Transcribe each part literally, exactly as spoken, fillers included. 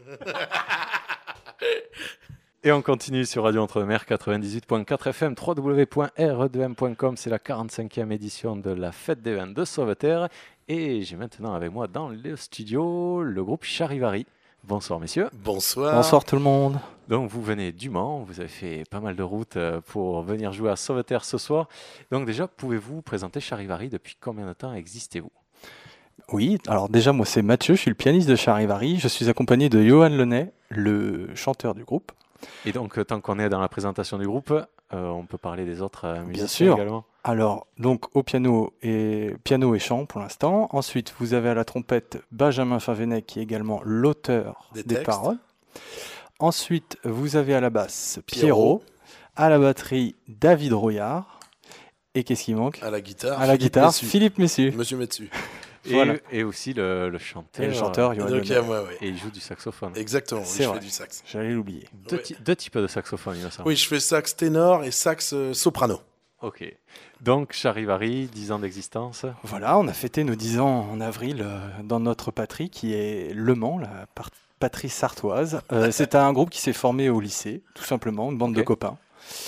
Et on continue sur Radio Entre-Mer quatre-vingt-dix-huit point quatre F M, w w w point r e deux m point com. C'est la quarante-cinquième édition de la fête des vins de Sauveterre. Et j'ai maintenant avec moi dans le studio le groupe Charivari. Bonsoir messieurs. Bonsoir. Bonsoir tout le monde. Donc vous venez du Mans, vous avez fait pas mal de routes pour venir jouer à Sauveterre ce soir. Donc déjà, pouvez-vous présenter Charivari? Depuis combien de temps existez-vous? Oui, alors déjà moi c'est Mathieu, je suis le pianiste de Charivari. Je suis accompagné de Johan Lenay, le chanteur du groupe. Et donc tant qu'on est dans la présentation du groupe, euh, on peut parler des autres euh, musiciens Bien sûr. également. Alors, donc au piano et, piano et chant pour l'instant. Ensuite, vous avez à la trompette Benjamin Favenet qui est également l'auteur Des des, textes. paroles. Ensuite, vous avez à la basse Pierrot. Pierrot, à la batterie David Rouillard. Et qu'est-ce qui manque? À la guitare. À la Philippe guitare, Messu. Philippe Messu. Monsieur Metsu. Et, Voilà. et aussi le, le chanteur. Et le chanteur Johan Donc, Lenay. ouais, ouais. Et il joue du saxophone. Exactement, oui, C'est je vrai. fais du sax. J'allais l'oublier. Deux, Ouais. ty- deux types de saxophone, il me semble. Oui, je fais sax ténor et sax euh, soprano. Ok. Donc Charivari, dix ans d'existence. Voilà, on a fêté nos dix ans en avril euh, dans notre patrie qui est Le Mans, la par- patrie sartoise. Euh, c'est un groupe qui s'est formé au lycée, tout simplement, une bande Ok. de copains.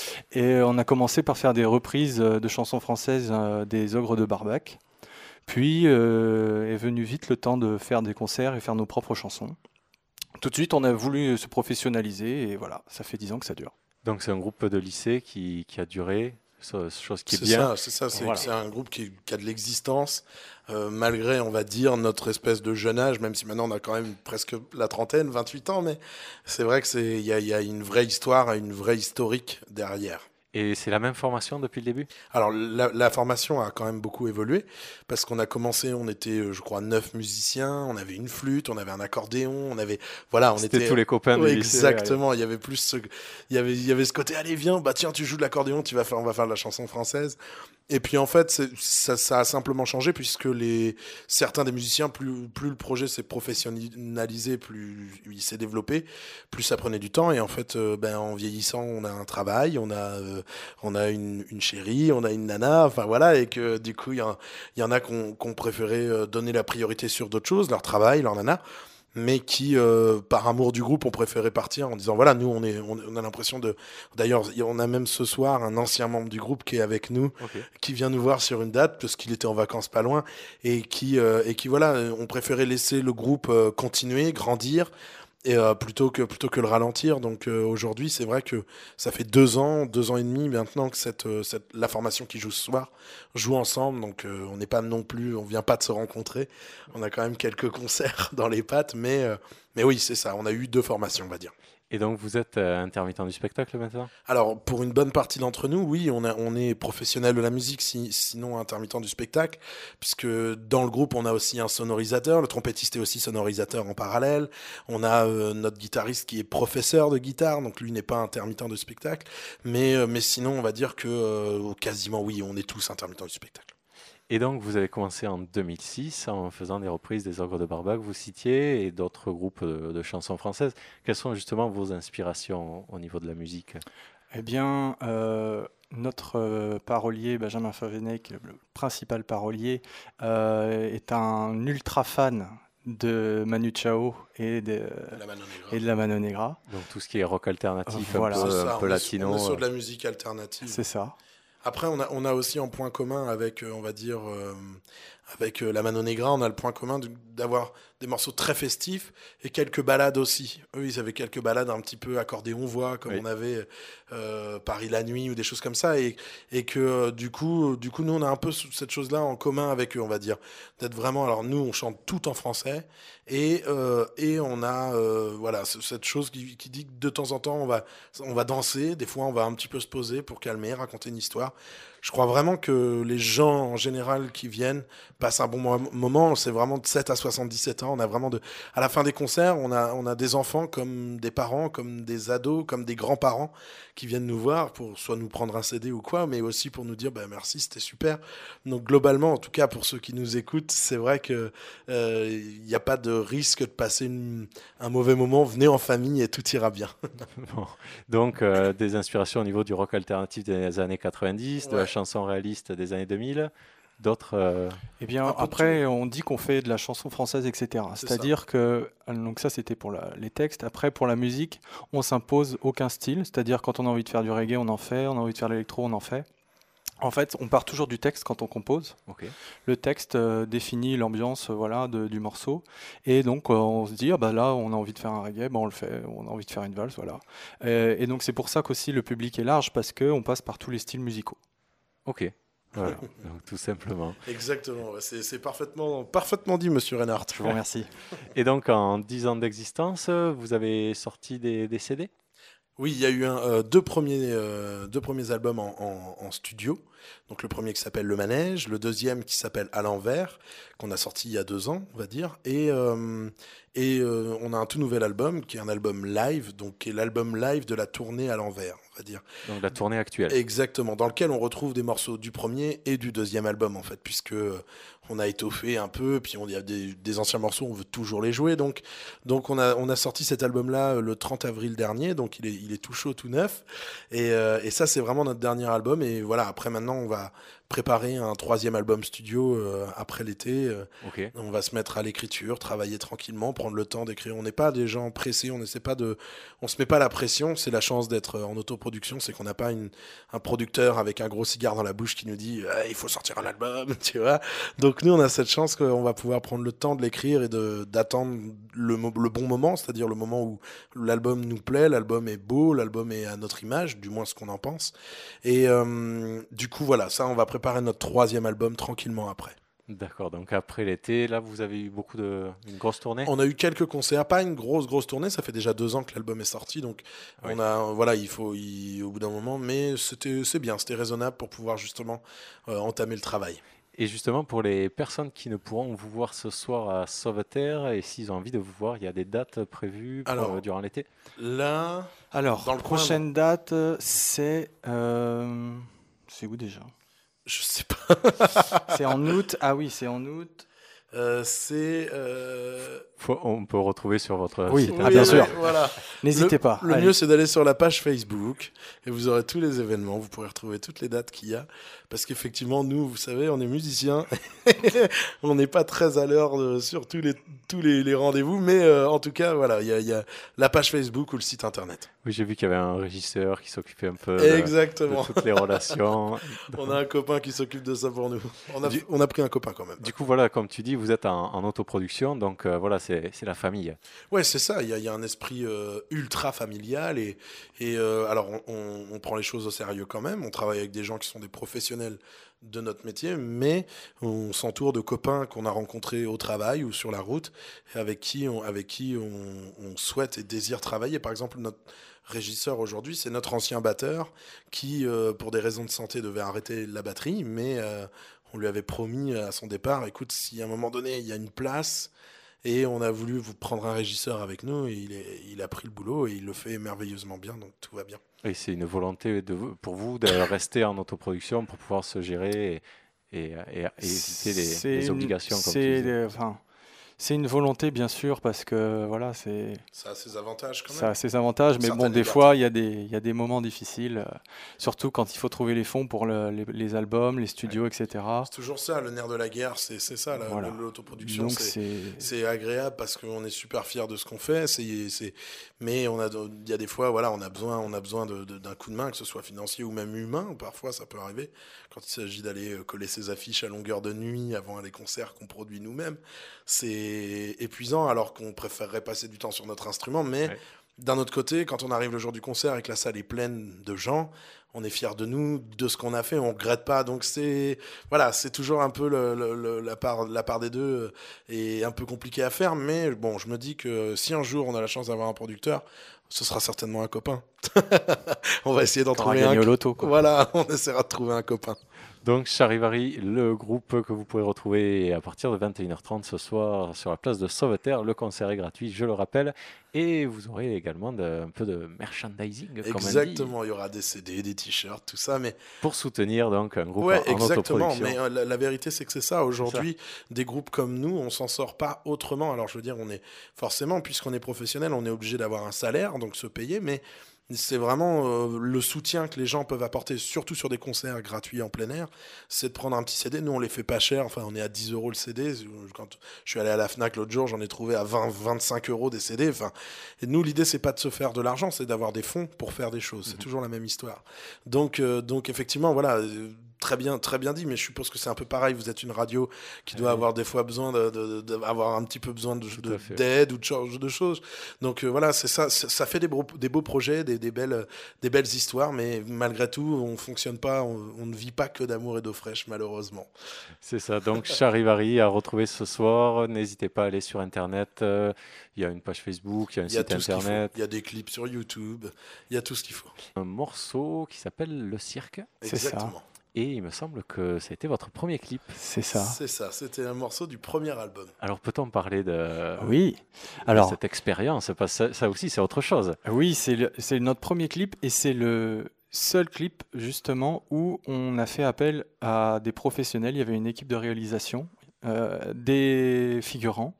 Et on a commencé par faire des reprises euh, de chansons françaises euh, des Ogres de Barbac. Puis euh, est venu vite le temps de faire des concerts et faire nos propres chansons. Tout de suite, on a voulu se professionnaliser et voilà, ça fait dix ans que ça dure. Donc c'est un groupe de lycée qui, qui a duré, ce- chose qui est C'est bien. ça, c'est ça. C'est Voilà. c'est un groupe qui, qui a de l'existence, euh, malgré, on va dire, notre espèce de jeune âge, même si maintenant on a quand même presque la trentaine, vingt-huit ans, mais c'est vrai que c'est, il y a, il y a une vraie histoire, une vraie historique derrière. Et c'est la même formation depuis le début? Alors la, la formation a quand même beaucoup évolué parce qu'on a commencé, on était, euh, je crois, neuf musiciens, on avait une flûte, on avait un accordéon, on avait, voilà, on C'était était tous les copains du Ouais, lycée. exactement. Il y avait plus, ce, il y avait, il y avait ce côté, allez viens, bah tiens, tu joues de l'accordéon, tu vas faire, on va faire de la chanson française. Et puis en fait, c'est- ça, ça a simplement changé puisque les certains des musiciens, plus, plus le projet s'est professionnalisé, plus il s'est développé, plus ça prenait du temps. Et en fait, euh, ben en vieillissant, on a un travail, on a, euh, on a une, une chérie, on a une nana, enfin voilà, et que du coup, il y, en- il y en a qui ont qui ont préféré euh, donner la priorité sur d'autres choses, leur travail, leur nana, mais qui, euh, par amour du groupe, ont préféré partir en disant voilà, nous, on, est, on, on a l'impression de. D'ailleurs, il y- on a même ce soir un ancien membre du groupe qui est avec nous, Ok. qui vient nous voir sur une date, parce qu'il était en vacances pas loin, et qui, euh, et qui voilà, euh, ont préféré laisser le groupe euh, continuer, grandir. Et euh, plutôt que plutôt que le ralentir. Donc euh, aujourd'hui, c'est vrai que ça fait deux ans, deux ans et demi maintenant que cette, euh, cette la formation qui joue ce soir joue ensemble. Donc euh, on n'est pas non plus, on vient pas de se rencontrer. On a quand même quelques concerts dans les pattes, mais euh, mais oui, c'est ça. On a eu deux formations, on va dire. Et donc vous êtes euh, intermittent du spectacle maintenant? Alors, pour une bonne partie d'entre nous, oui, on, a, on est professionnel de la musique, si- sinon intermittent du spectacle, puisque dans le groupe, on a aussi un sonorisateur, le trompettiste est aussi sonorisateur en parallèle, on a euh, notre guitariste qui est professeur de guitare, donc lui n'est pas intermittent de spectacle, mais, euh, mais sinon, on va dire que euh, quasiment, oui, on est tous intermittents du spectacle. Et donc vous avez commencé en deux mille six en faisant des reprises des Ogres de Barbac, vous citiez, et d'autres groupes de, de chansons françaises. Quelles sont justement vos inspirations au niveau de la musique? Eh bien, euh, notre euh, parolier, Benjamin Favenet, qui est le principal parolier, euh, est un ultra fan de Manu Chao et de, La Mano Negra. et de la Mano Negra. Donc tout ce qui est rock alternatif, Voilà. un peu, C'est un ça, peu on est- latino. On est sur euh. de la musique alternative. C'est ça. Après, on a, on a aussi un point commun avec, euh, on va dire, euh, avec euh, la Mano Negra, on a le point commun de- d'avoir des morceaux très festifs et quelques ballades aussi. Eux, ils avaient quelques ballades un petit peu accordéon-voix, comme Oui. on avait euh, Paris la nuit ou des choses comme ça. Et, et que euh, du coup, du coup, nous, on a un peu ce- cette chose-là en commun avec eux, on va dire. D'être vraiment, alors nous, on chante tout en français et, euh, et on a euh, voilà, ce- cette chose qui, qui dit que de temps en temps, on va, on va danser, des fois, on va un petit peu se poser pour calmer, raconter une histoire. Je crois vraiment que les gens en général qui viennent passent un bon mo- moment. C'est vraiment de sept à soixante-dix-sept ans. On a vraiment de, à la fin des concerts, on a, on a des enfants comme des parents, comme des ados, comme des grands-parents qui viennent nous voir pour soit nous prendre un C D ou quoi, mais aussi pour nous dire bah, merci, c'était super. Donc globalement, en tout cas pour ceux qui nous écoutent, c'est vrai que euh, il n'y a pas de risque de passer une- un mauvais moment. Venez en famille et tout ira bien. Bon. Donc euh, des inspirations au niveau du rock alternatif des années quatre-vingt-dix, de la Ouais. chanson réaliste des années deux mille. d'autres euh... Eh bien, après, on dit qu'on fait de la chanson française, et cetera. C'est c'est-à-dire ça. que, donc ça c'était pour la, les textes. Après, pour la musique, on s'impose aucun style. C'est-à-dire quand on a envie de faire du reggae, on en fait. On a envie de faire l'électro, on en fait. En fait, on part toujours du texte quand on compose. Okay. Le texte euh, définit l'ambiance euh, voilà, de, du morceau. Et donc, euh, on se dit, ah bah là, on a envie de faire un reggae, bah on le fait. On a envie de faire une valse, voilà. Et, et donc, c'est pour ça qu'aussi le public est large, parce qu'on passe par tous les styles musicaux. Ok. Voilà, donc, tout simplement. Exactement, c'est, c'est parfaitement, parfaitement dit, monsieur Reinhardt. Je vous remercie. Et donc, en dix ans d'existence, vous avez sorti des, des C D ? Oui, il y a eu un, euh, deux, premiers, euh, deux premiers albums en, en, en studio. Donc le premier qui s'appelle Le Manège, le deuxième qui s'appelle À l'envers, qu'on a sorti il y a deux ans, on va dire. Et, euh, et euh, on a un tout nouvel album, qui est un album live, donc qui est l'album live de la tournée À l'envers, on va dire. Donc la tournée actuelle. Exactement, dans lequel on retrouve des morceaux du premier et du deuxième album, en fait, puisque on a étoffé un peu, puis il y a des, des anciens morceaux, on veut toujours les jouer. Donc, donc on, a, on a sorti cet album-là le trente avril dernier, donc il est, il est tout chaud, tout neuf. Et, euh, et ça, c'est vraiment notre dernier album. Et voilà, après maintenant, on va préparer un troisième album studio euh, après l'été. Euh, okay. On va se mettre à l'écriture, travailler tranquillement, prendre le temps d'écrire. On n'est pas des gens pressés, on essaie pas de, on se met pas la pression. C'est la chance d'être en autoproduction, c'est qu'on n'a pas une, un producteur avec un gros cigare dans la bouche qui nous dit eh, il faut sortir un album, tu vois. Donc nous, on a cette chance qu'on va pouvoir prendre le temps de l'écrire et de d'attendre le, le bon moment, c'est-à-dire le moment où l'album nous plaît, l'album est beau, l'album est à notre image, du moins ce qu'on en pense. Et euh, du coup, voilà, ça, on va préparer préparer notre troisième album tranquillement après. D'accord, donc après l'été, là vous avez eu beaucoup de... une grosse tournée ? On a eu quelques concerts, pas une grosse grosse tournée, ça fait déjà deux ans que l'album est sorti, donc oui. on a, voilà, il faut, il, au bout d'un moment, mais c'était, c'est bien, c'était raisonnable pour pouvoir justement euh, entamer le travail. Et justement, pour les personnes qui ne pourront vous voir ce soir à Sauveterre, et s'ils ont envie de vous voir, il y a des dates prévues pour, Alors, euh, durant l'été ? Là, alors, dans le prochaine coin, date, c'est... Euh, c'est où déjà ? Je sais pas. C'est en août. Ah oui, c'est en août. Euh, c'est. Euh... Faut, on peut retrouver sur votre oui, site. Ah, bien oui, sûr. Voilà. N'hésitez le, pas. Le Allez. mieux, c'est d'aller sur la page Facebook et vous aurez tous les événements. Vous pourrez retrouver toutes les dates qu'il y a. Parce qu'effectivement, nous, vous savez, on est musiciens. On n'est pas très à l'heure de, sur tous les, tous les, les rendez-vous. Mais euh, en tout cas, voilà, il y, y a la page Facebook ou le site internet. Oui, j'ai vu qu'il y avait un régisseur qui s'occupait un peu Exactement. De, de toutes les relations. On a un copain qui s'occupe de ça pour nous. On a, du, on a pris un copain quand même. Du coup, voilà, comme tu dis, vous êtes en, en autoproduction. Donc euh, voilà, c'est, c'est la famille. Ouais, c'est ça. Il y, y a un esprit euh, ultra familial. Et, et euh, alors, on, on, on prend les choses au sérieux quand même. On travaille avec des gens qui sont des professionnels de notre métier, mais on s'entoure de copains qu'on a rencontrés au travail ou sur la route, et avec qui on, avec qui on, on souhaite et désire travailler. Par exemple, notre régisseur aujourd'hui, c'est notre ancien batteur qui, euh, pour des raisons de santé, devait arrêter la batterie, mais euh, on lui avait promis à son départ, écoute, si à un moment donné, il y a une place, et on a voulu vous prendre un régisseur avec nous, et il, est, il a pris le boulot, et il le fait merveilleusement bien, donc tout va bien. Et c'est une volonté de, pour vous de rester en autoproduction pour pouvoir se gérer et, et, et, et éviter les, les obligations, une, comme c'est, tu disais. Enfin, c'est une volonté, bien sûr, parce que voilà, c'est. Ça a ses avantages quand même. Ça a ses avantages, mais bon, des fois, il y a des, il y a des moments difficiles, euh, surtout quand il faut trouver les fonds pour le, les, les albums, les studios, ouais. et cetera. C'est toujours ça, le nerf de la guerre, c'est, c'est ça, la, voilà. l'autoproduction. Donc, c'est, c'est... c'est agréable parce qu'on est super fiers de ce qu'on fait, c'est, c'est... mais on a, il y a des fois, voilà, on a besoin, on a besoin de, de, d'un coup de main, que ce soit financier ou même humain. Parfois, ça peut arriver quand il s'agit d'aller coller ses affiches à longueur de nuit avant les concerts qu'on produit nous-mêmes. C'est épuisant, alors qu'on préférerait passer du temps sur notre instrument, mais ouais. d'un autre côté, quand on arrive le jour du concert et que la salle est pleine de gens, on est fiers de nous, de ce qu'on a fait, on regrette pas. Donc c'est voilà, c'est toujours un peu le, le, le, la part la part des deux est un peu compliqué à faire, mais bon, je me dis que si un jour on a la chance d'avoir un producteur, ce sera certainement un copain. On va essayer d'en T'auras trouver un. Au loto, quoi. Voilà, on essaiera de trouver un copain. Donc Charivari, le groupe que vous pouvez retrouver à partir de vingt et une heures trente ce soir sur la place de Sauveterre. Le concert est gratuit, je le rappelle. Et vous aurez également de, un peu de merchandising, comme exactement, on dit. Il y aura des C D, des t-shirts, tout ça. Mais... Pour soutenir donc un groupe ouais, en, en exactement, autoproduction. mais euh, la, la vérité, c'est que c'est ça. Aujourd'hui, c'est ça. Des groupes comme nous, on s'en sort pas autrement. Alors je veux dire, on est forcément, puisqu'on est professionnel, on est obligé d'avoir un salaire, donc se payer, mais... C'est vraiment euh, le soutien que les gens peuvent apporter, surtout sur des concerts gratuits en plein air, c'est de prendre un petit C D. Nous, on les fait pas cher. Enfin, on est à dix euros le C D. Quand je suis allé à la Fnac l'autre jour, j'en ai trouvé à vingt, vingt-cinq euros des C D. Enfin, et nous, l'idée, c'est pas de se faire de l'argent, c'est d'avoir des fonds pour faire des choses. C'est mmh. toujours la même histoire. Donc, euh, donc effectivement, voilà. Euh, Très bien, très bien dit, mais je suppose que c'est un peu pareil. Vous êtes une radio qui doit oui. avoir des fois besoin de, de, de, avoir un petit peu besoin de, de, d'aide ou de, de choses. Donc euh, voilà, c'est ça. C'est, ça fait des beaux, des beaux projets, des, des belles, des belles histoires, mais malgré tout, on fonctionne pas, on, on ne vit pas que d'amour et d'eau fraîche, malheureusement. C'est ça. Donc Charivari à retrouver ce soir. N'hésitez pas à aller sur Internet. Il euh, y a une page Facebook, il y a un il y a site Internet. Il y a des clips sur YouTube. Il y a tout ce qu'il faut. Un morceau qui s'appelle Le Cirque. Exactement. C'est ça. Et il me semble que ça a été votre premier clip. C'est ça. C'est ça, c'était un morceau du premier album. Alors peut-on parler de, oui. de Alors, cette expérience? Parce que ça, ça aussi, c'est autre chose. Oui, c'est, le, c'est notre premier clip et c'est le seul clip justement où on a fait appel à des professionnels. Il y avait une équipe de réalisation, euh, des figurants.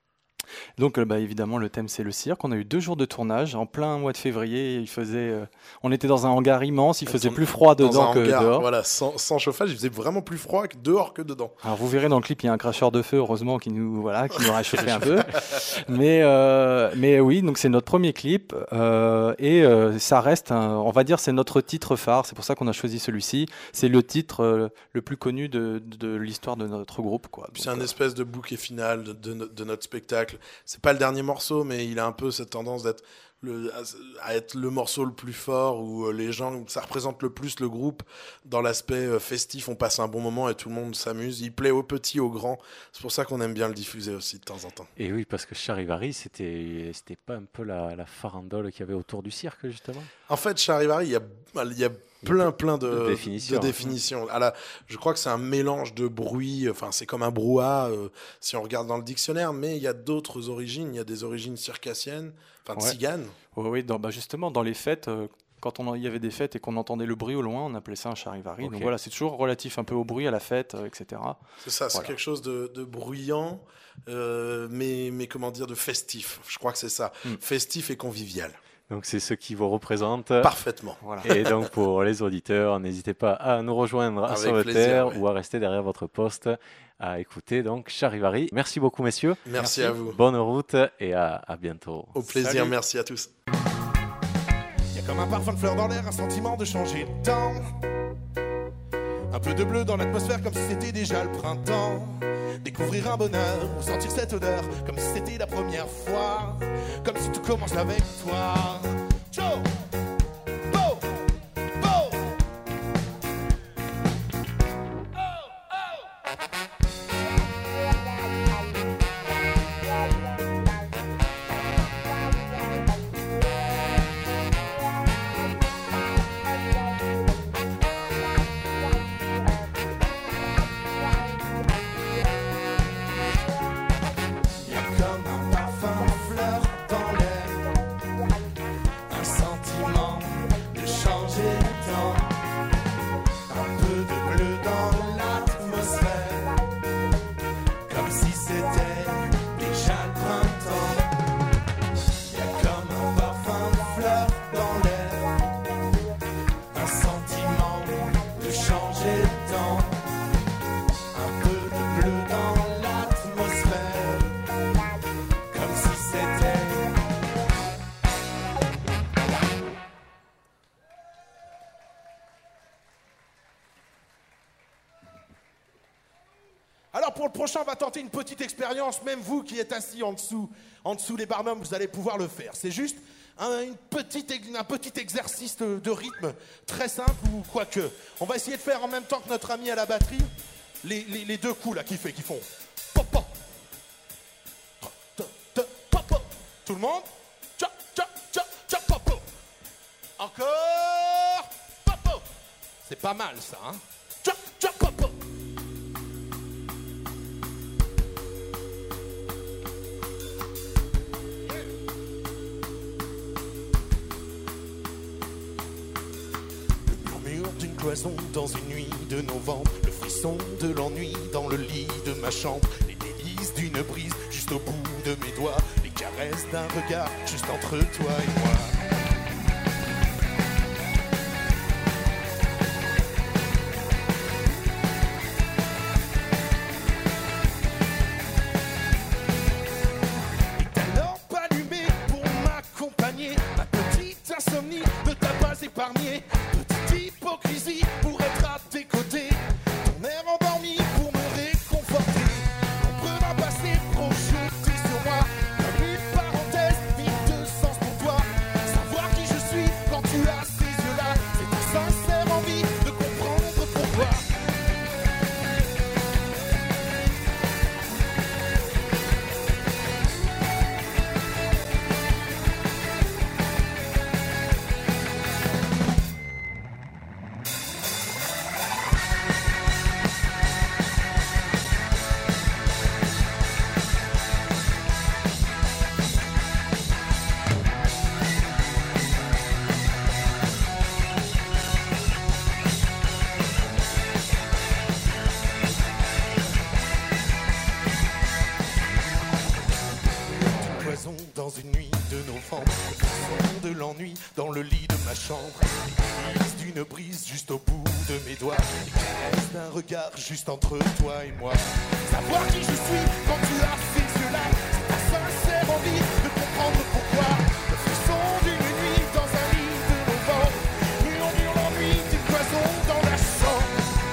Donc bah, évidemment le thème c'est le cirque. On a eu deux jours de tournage en plein mois de février. Il faisait, euh, on était dans un hangar immense. Il faisait plus froid dedans que hangar, dehors. Voilà, sans, sans chauffage, il faisait vraiment plus froid que dehors que dedans. Alors vous verrez dans le clip, il y a un cracheur de feu, heureusement, qui nous voilà, qui nous a réchauffé un peu. Mais euh, mais oui, donc c'est notre premier clip euh, et euh, ça reste, un, on va dire, c'est notre titre phare. C'est pour ça qu'on a choisi celui-ci. C'est le titre euh, le plus connu de, de, de l'histoire de notre groupe, quoi. Donc, c'est un euh... espèce de bouquet final de, de, de notre spectacle. C'est pas le dernier morceau, mais il a un peu cette tendance d'être le, à être le morceau le plus fort où les gens, ça représente le plus le groupe dans l'aspect festif. On passe un bon moment et tout le monde s'amuse. Il plaît aux petits, aux grands. C'est pour ça qu'on aime bien le diffuser aussi de temps en temps. Et oui, parce que Charivari, c'était, c'était pas un peu la, la farandole qu'il y avait autour du cirque, justement? En fait, Charivari, il y a, il y a plein, plein de, de définitions. De définitions. À la, je crois que c'est un mélange de bruit. Enfin, c'est comme un brouhaha euh, si on regarde dans le dictionnaire. Mais il y a d'autres origines. Il y a des origines circassiennes, enfin ouais. tziganes. Oui, oui dans, bah justement, dans les fêtes, euh, quand il y avait des fêtes et qu'on entendait le bruit au loin, on appelait ça un Charivari. Okay. Donc voilà, c'est toujours relatif un peu au bruit, à la fête, euh, et cetera. C'est ça, c'est voilà. quelque chose de, de bruyant, euh, mais, mais comment dire, de festif. Je crois que c'est ça. Mm. Festif et convivial. Donc c'est ce qui vous représente parfaitement. Voilà. Et donc pour les auditeurs, n'hésitez pas à nous rejoindre à Sauveterre ouais. ou à rester derrière votre poste à écouter donc Charivari. Merci beaucoup messieurs. Merci, merci à vous. Bonne route et à, à bientôt. Au plaisir, Salut. Merci à tous. Il y a comme un parfum de fleurs dans l'air, un sentiment de changer de temps. Un peu de bleu dans l'atmosphère comme si c'était déjà le printemps. Découvrir un bonheur ou sentir cette odeur comme si c'était la première fois. Comme si tout commence avec toi. Ciao. Bo. Bo. Oh, oh. Pour le prochain, on va tenter une petite expérience. Même vous qui êtes assis en dessous, en dessous des barnums, vous allez pouvoir le faire. C'est juste un, une petite, un petit exercice de, de rythme très simple ou quoique. On va essayer de faire en même temps que notre ami à la batterie les, les, les deux coups là qui fait, qui font pop pop. Tout le monde. Tcha, tcha, tcha, tcha, pop pop. Encore. Pop pop. C'est pas mal ça, hein. Tcha, tcha, pop pop. D'une cloison dans une nuit de novembre, le frisson de l'ennui dans le lit de ma chambre, les délices d'une brise juste au bout de mes doigts, les caresses d'un regard juste entre toi et moi. cloison dans une nuit de novembre. Le frisson de l'ennui dans le lit de ma chambre. Les glisses d'une brise juste au bout de mes doigts. Les caresses d'un regard juste entre toi et moi. Savoir qui je suis quand tu as ces yeux-là, c'est ta sincère envie de comprendre pourquoi. Le frisson d'une nuit dans un lit de novembre. Une envie, l'ennui d'une cloison dans la chambre.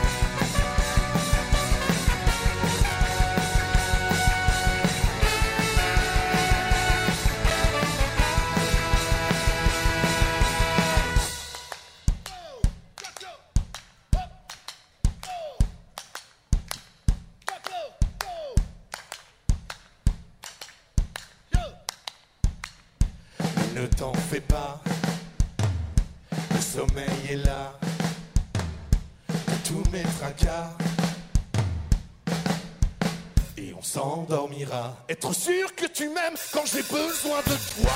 Ne t'en fais pas, le sommeil est là, de tous mes tracas, et on s'endormira. Être sûr que tu m'aimes quand j'ai besoin de toi.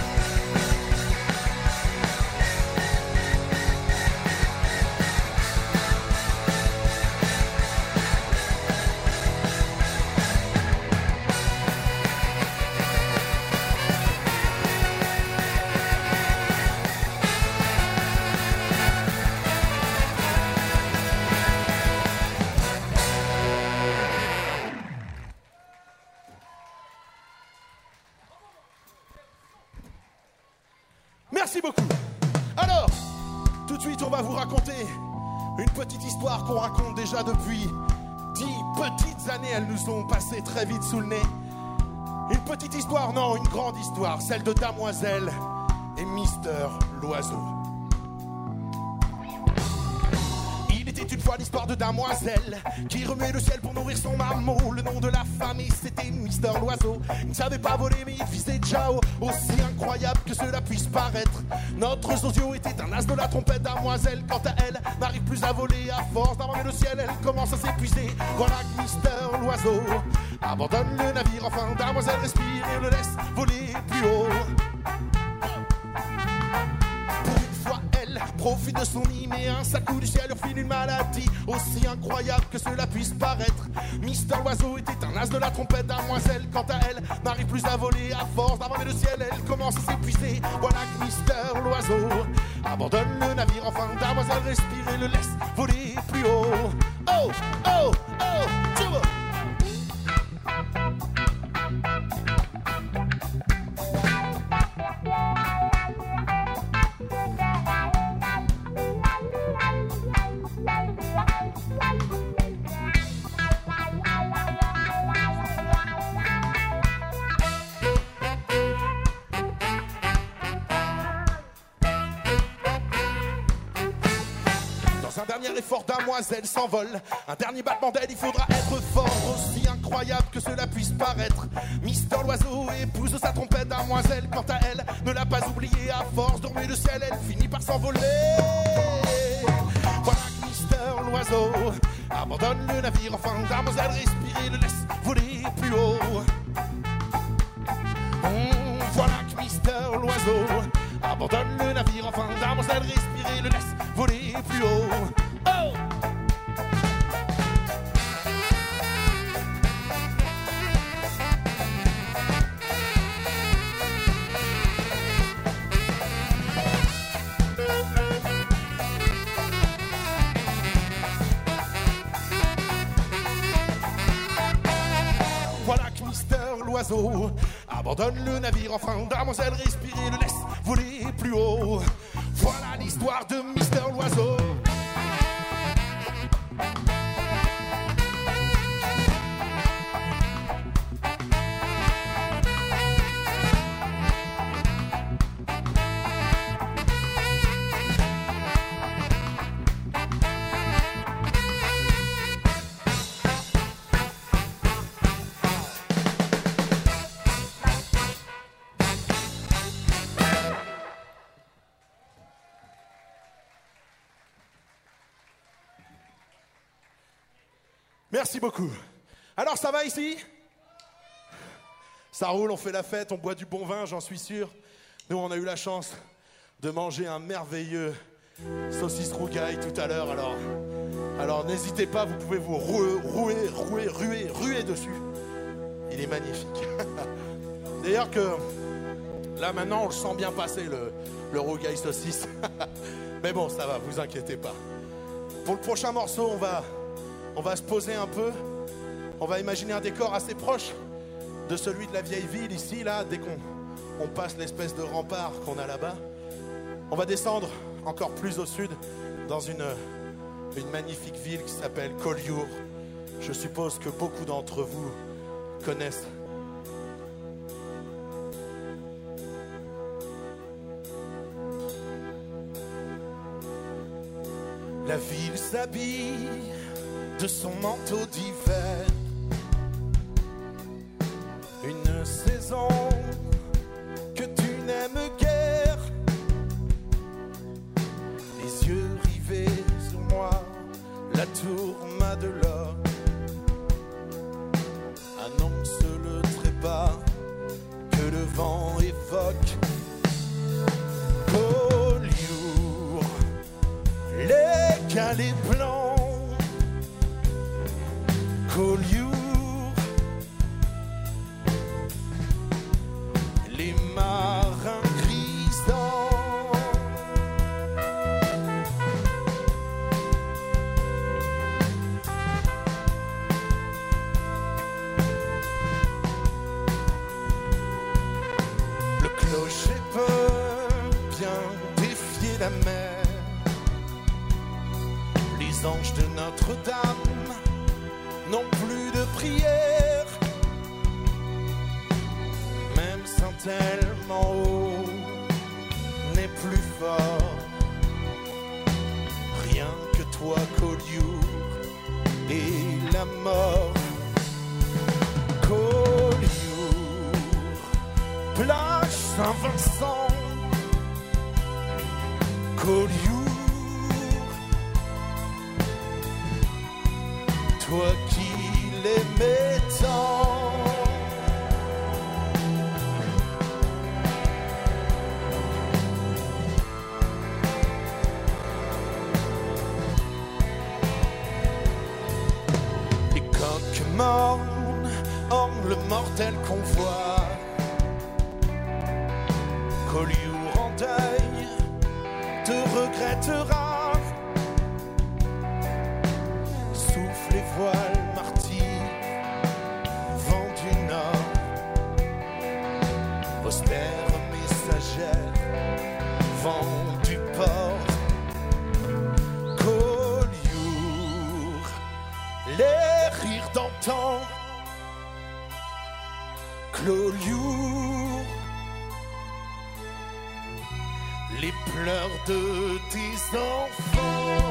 Merci beaucoup. Alors, tout de suite, on va vous raconter une petite histoire qu'on raconte déjà depuis dix petites années. Elles nous sont passées très vite sous le nez. Une petite histoire, non, une grande histoire, celle de Damoiselle et Mister Loiseau. Il était une fois l'histoire de Damoiselle qui remuait le ciel pour nourrir son marmot. Le nom de la famille, c'était Mister Loiseau. Il ne savait pas voler, mais il visait Ciao. Aussi incroyable que cela puisse paraître, notre Zozio était un as de la trompette. Damoiselle, quant à elle, n'arrive plus à voler. À force d'abandonner le ciel, elle commence à s'épuiser. Voilà que Mister Loiseau abandonne le navire. Enfin, Damoiselle respire et le laisse voler plus haut. Profite de son nid, mais un sale coup du ciel lui refile une maladie. Aussi incroyable que cela puisse paraître, Mister Loiseau était un as de la trompette. Damoiselle, quant à elle, n'arrive plus à voler. À force d'abandonner le ciel, elle commence à s'épuiser. Voilà que Mister Loiseau abandonne le navire. Enfin, Damoiselle respire et le laisse voler plus haut. Oh, oh, oh, tu vois. Un dernier effort, Damoiselle s'envole. Un dernier battement d'aile, il faudra être fort. Aussi incroyable que cela puisse paraître, Mister Loiseau épouse sa trompette. Damoiselle, quant à elle, ne l'a pas oublié. À force de remuer le ciel, elle finit par s'envoler. Voilà que Mister Loiseau abandonne le navire. Enfin, Damoiselle respire et le laisse voler plus haut. Mmh, voilà que Mister Loiseau abandonne le navire. Enfin, Damoiselle respire et le laisse voler plus haut. Oh! Voilà que Mister Loiseau abandonne le navire. Enfin, Damoiselle respire et le laisse voler plus haut. Voilà l'histoire de Mister Loiseau. Merci beaucoup. Alors, ça va ici? Ça roule, on fait la fête, on boit du bon vin, j'en suis sûr. Nous, on a eu la chance de manger un merveilleux saucisse rougaille tout à l'heure. Alors, alors n'hésitez pas, vous pouvez vous rouer, rouer, rouer, ruer, ruer dessus. Il est magnifique. D'ailleurs que là maintenant on le sent bien passer le, le rougail saucisse. Mais bon, ça va, vous inquiétez pas. Pour le prochain morceau, on va, on va se poser un peu. On va imaginer un décor assez proche de celui de la vieille ville ici, là, dès qu'on on passe l'espèce de rempart qu'on a là-bas. On va descendre encore plus au sud dans une, une magnifique ville qui s'appelle Collioure. Je suppose que beaucoup d'entre vous connaissent. La ville s'habille de son manteau d'hiver. Une saison que tu n'aimes guère. Les yeux rivés sur moi, la tour Madelon annonce le trépas que le vent évoque. Collioure, les galets blancs. Collioure, les marins grisants. Le clocher peut bien défier la mer. Les anges de Notre-Dame n'ont plus de prière. Même Saint-Tellement haut n'est plus fort. Rien que toi, Collioure, et la mort. Collioure, plage Saint-Vincent. Collioure, toi qui l'aimais tant. Les coqs mornes ornent le mortel convoi. Collioure en deuil te regrettera. Souffle les voiles martyrs, vent du nord, austère messagère, vent du port. Collioure, les rires d'antan. Collioure, les pleurs de tes enfants.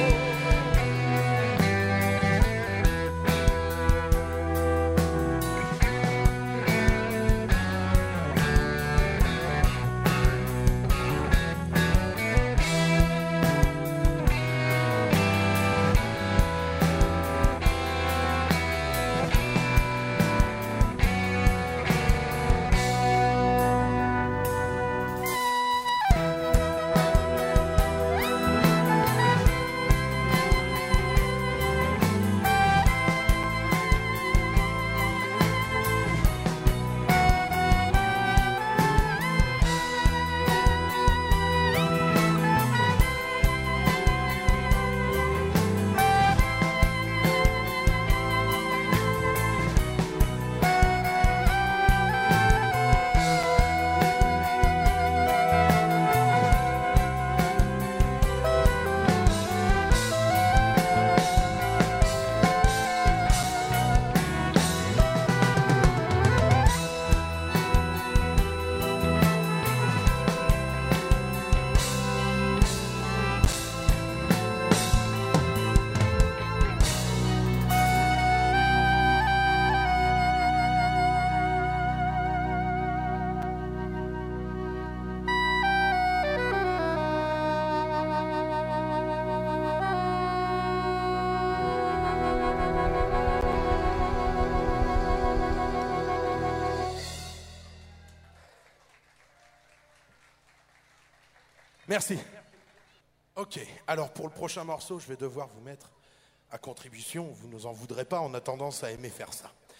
Merci. Ok, alors pour le prochain morceau, je vais devoir vous mettre à contribution. Vous ne nous en voudrez pas, on a tendance à aimer faire ça.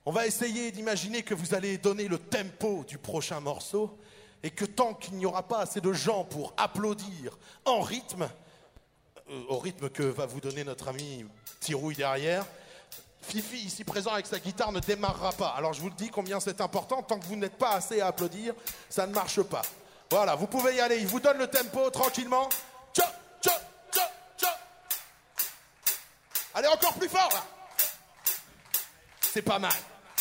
On va essayer d'imaginer que vous allez donner le tempo du prochain morceau et que tant qu'il n'y aura pas assez de gens pour applaudir en rythme, euh, au rythme que va vous donner notre ami Tirouille derrière, Fifi, ici présent avec sa guitare, ne démarrera pas. Alors je vous le dis combien c'est important, tant que vous n'êtes pas assez à applaudir, ça ne marche pas. Voilà, vous pouvez y aller, il vous donne le tempo tranquillement. Tcha, tcha, tcha, tcha. Allez, encore plus fort là. C'est pas mal.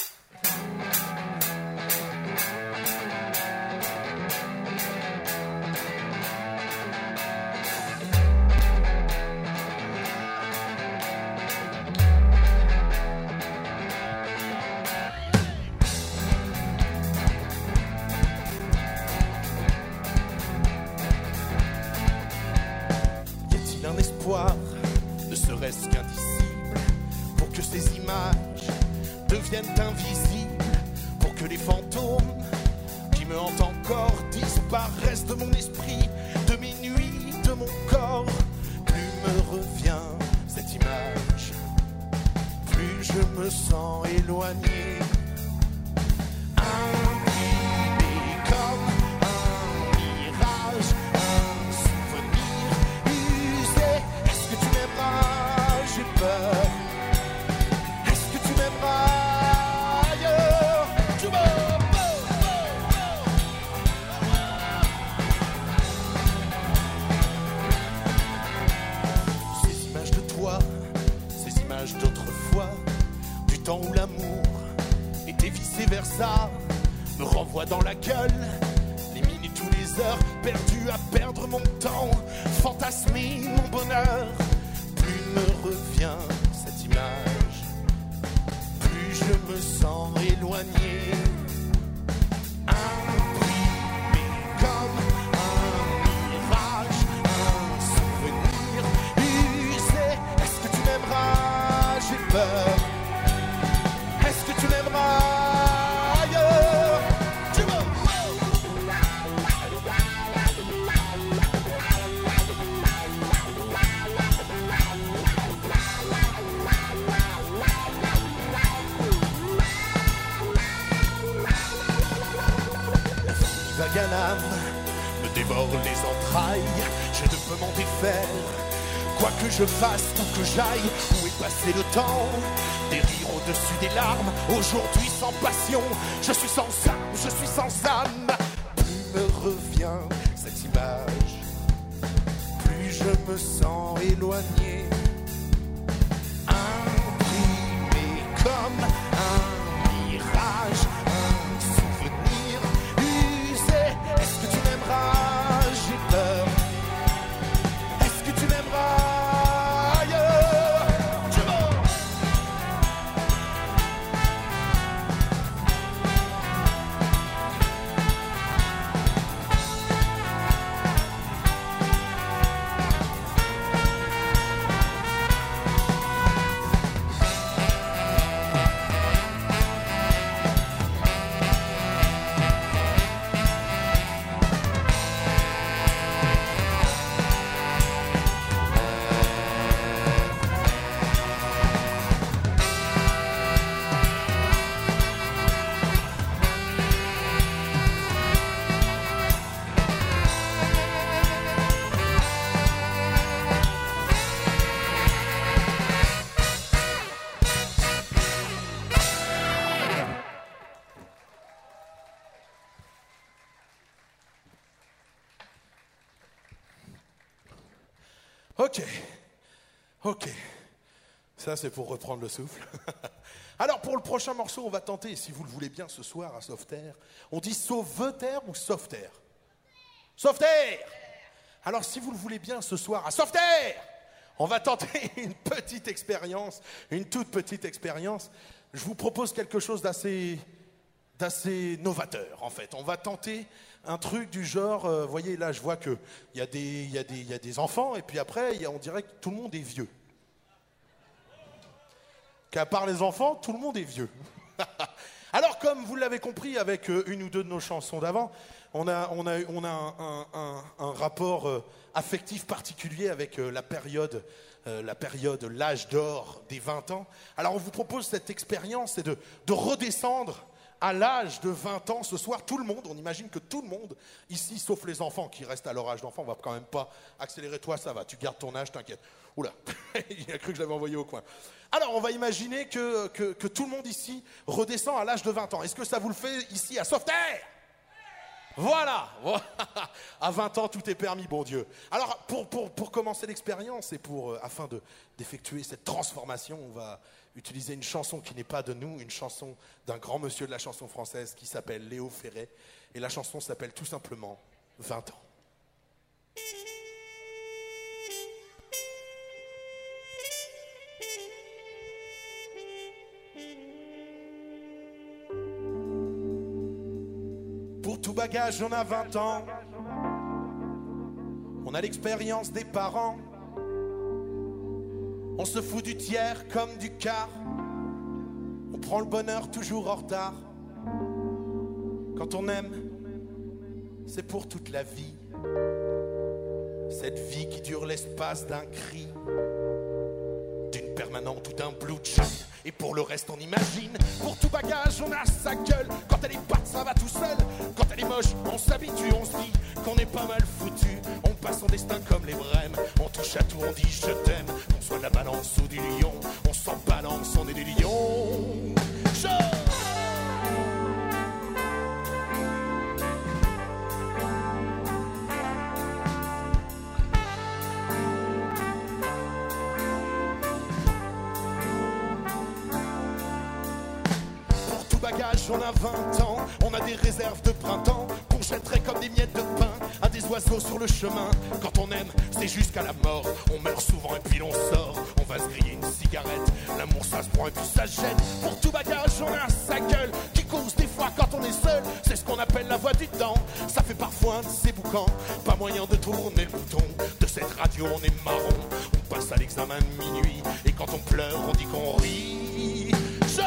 Ne serait-ce qu'indicible, pour que ces images deviennent invisibles, pour que les fantômes qui me hantent encore disparaissent de mon esprit, de mes nuits, de mon corps. Plus me revient cette image, plus je me sens éloigné. Imprimé comme un mirage, un souvenir usé. Est-ce que tu m'aimeras? J'ai peur. Est-ce que tu m'aimeras ailleurs? Tu Ces images de toi, ces images d'autrefois, du temps où l'amour était vice versa, me renvoient dans la gueule les minutes ou les heures perdues à perdre mon temps, fantasmer mon bonheur. Plus me revient cette image, plus je me sens éloigné. Imprimé comme un mirage, un souvenir usé. Est-ce que tu m'aimeras? J'ai peur. Est-ce que tu m'aimeras ailleurs? Tu me... La galame me dévore les entrailles, je ne peux m'en défaire. Quoi que je fasse, où que j'aille, où est passé le temps? Des rires au-dessus des larmes, aujourd'hui sans passion. Je suis sans âme, je suis sans âme. Plus me revient cette image, plus je me sens éloigné. Imprimé comme un mirage, un souvenir usé. Est-ce que tu m'aimeras? J'ai peur. Est-ce que tu m'aimeras ailleurs? Tu m'aimeras. Ok, ok, ça c'est pour reprendre le souffle. Alors pour le prochain morceau, on va tenter, si vous le voulez bien ce soir à Sauveterre, on dit Sauveterre ou Sauveterre? Sauveterre. Alors si vous le voulez bien ce soir à Sauveterre, on va tenter une petite expérience, une toute petite expérience. Je vous propose quelque chose d'assez, d'assez novateur en fait. On va tenter un truc du genre, euh, vous voyez là je vois qu'il y, y, y, y a des enfants et puis après y a, on dirait que tout le monde est vieux. Qu'à part les enfants, tout le monde est vieux. Alors, comme vous l'avez compris avec euh, une ou deux de nos chansons d'avant, on a, on a, on a un, un, un, un rapport euh, affectif particulier avec euh, la période, euh, la période, l'âge d'or des vingt ans. Alors, on vous propose cette expérience, c'est de, de redescendre à l'âge de vingt ans ce soir. Tout le monde, on imagine que tout le monde, ici, sauf les enfants qui restent à leur âge d'enfant, on va quand même pas accélérer. Toi, ça va, tu gardes ton âge, t'inquiète. Oula, il a cru que je l'avais envoyé au coin. Alors, on va imaginer que, que, que tout le monde ici redescend à l'âge de vingt ans. Est-ce que ça vous le fait ici à Sauveterre ? Voilà, à vingt ans, tout est permis, bon Dieu. Alors, pour, pour, pour commencer l'expérience et pour, euh, afin de, d'effectuer cette transformation, on va utiliser une chanson qui n'est pas de nous, une chanson d'un grand monsieur de la chanson française qui s'appelle Léo Ferré. Et la chanson s'appelle tout simplement vingt ans. Pour tout bagage, on a vingt ans. On a l'expérience des parents. On se fout du tiers comme du quart. On prend le bonheur toujours en retard. Quand on aime, c'est pour toute la vie. Cette vie qui dure l'espace d'un cri, d'une permanente ou d'un blue check. Et pour le reste on imagine. Pour tout bagage on a sa gueule. Quand elle est patte ça va tout seul. Quand elle est moche on s'habitue. On se dit qu'on est pas mal foutu. On passe son destin comme les brèmes. On touche à tout, on dit je t'aime. Qu'on soit de la balance ou du lion, on s'en balance, on est des lions. Je... bagage, on a vingt ans, on a des réserves de printemps qu'on jetterait comme des miettes de pain à des oiseaux sur le chemin. Quand on aime, c'est jusqu'à la mort. On meurt souvent et puis l'on sort. On va se griller une cigarette. L'amour ça se prend et puis ça se jette. Pour tout bagage, on a sa gueule qui cause des fois quand on est seul. C'est ce qu'on appelle la voix du temps. Ça fait parfois un de ces boucans. Pas moyen de tourner le bouton de cette radio, on est marron. On passe à l'examen de minuit et quand on pleure, on dit qu'on rit. Je...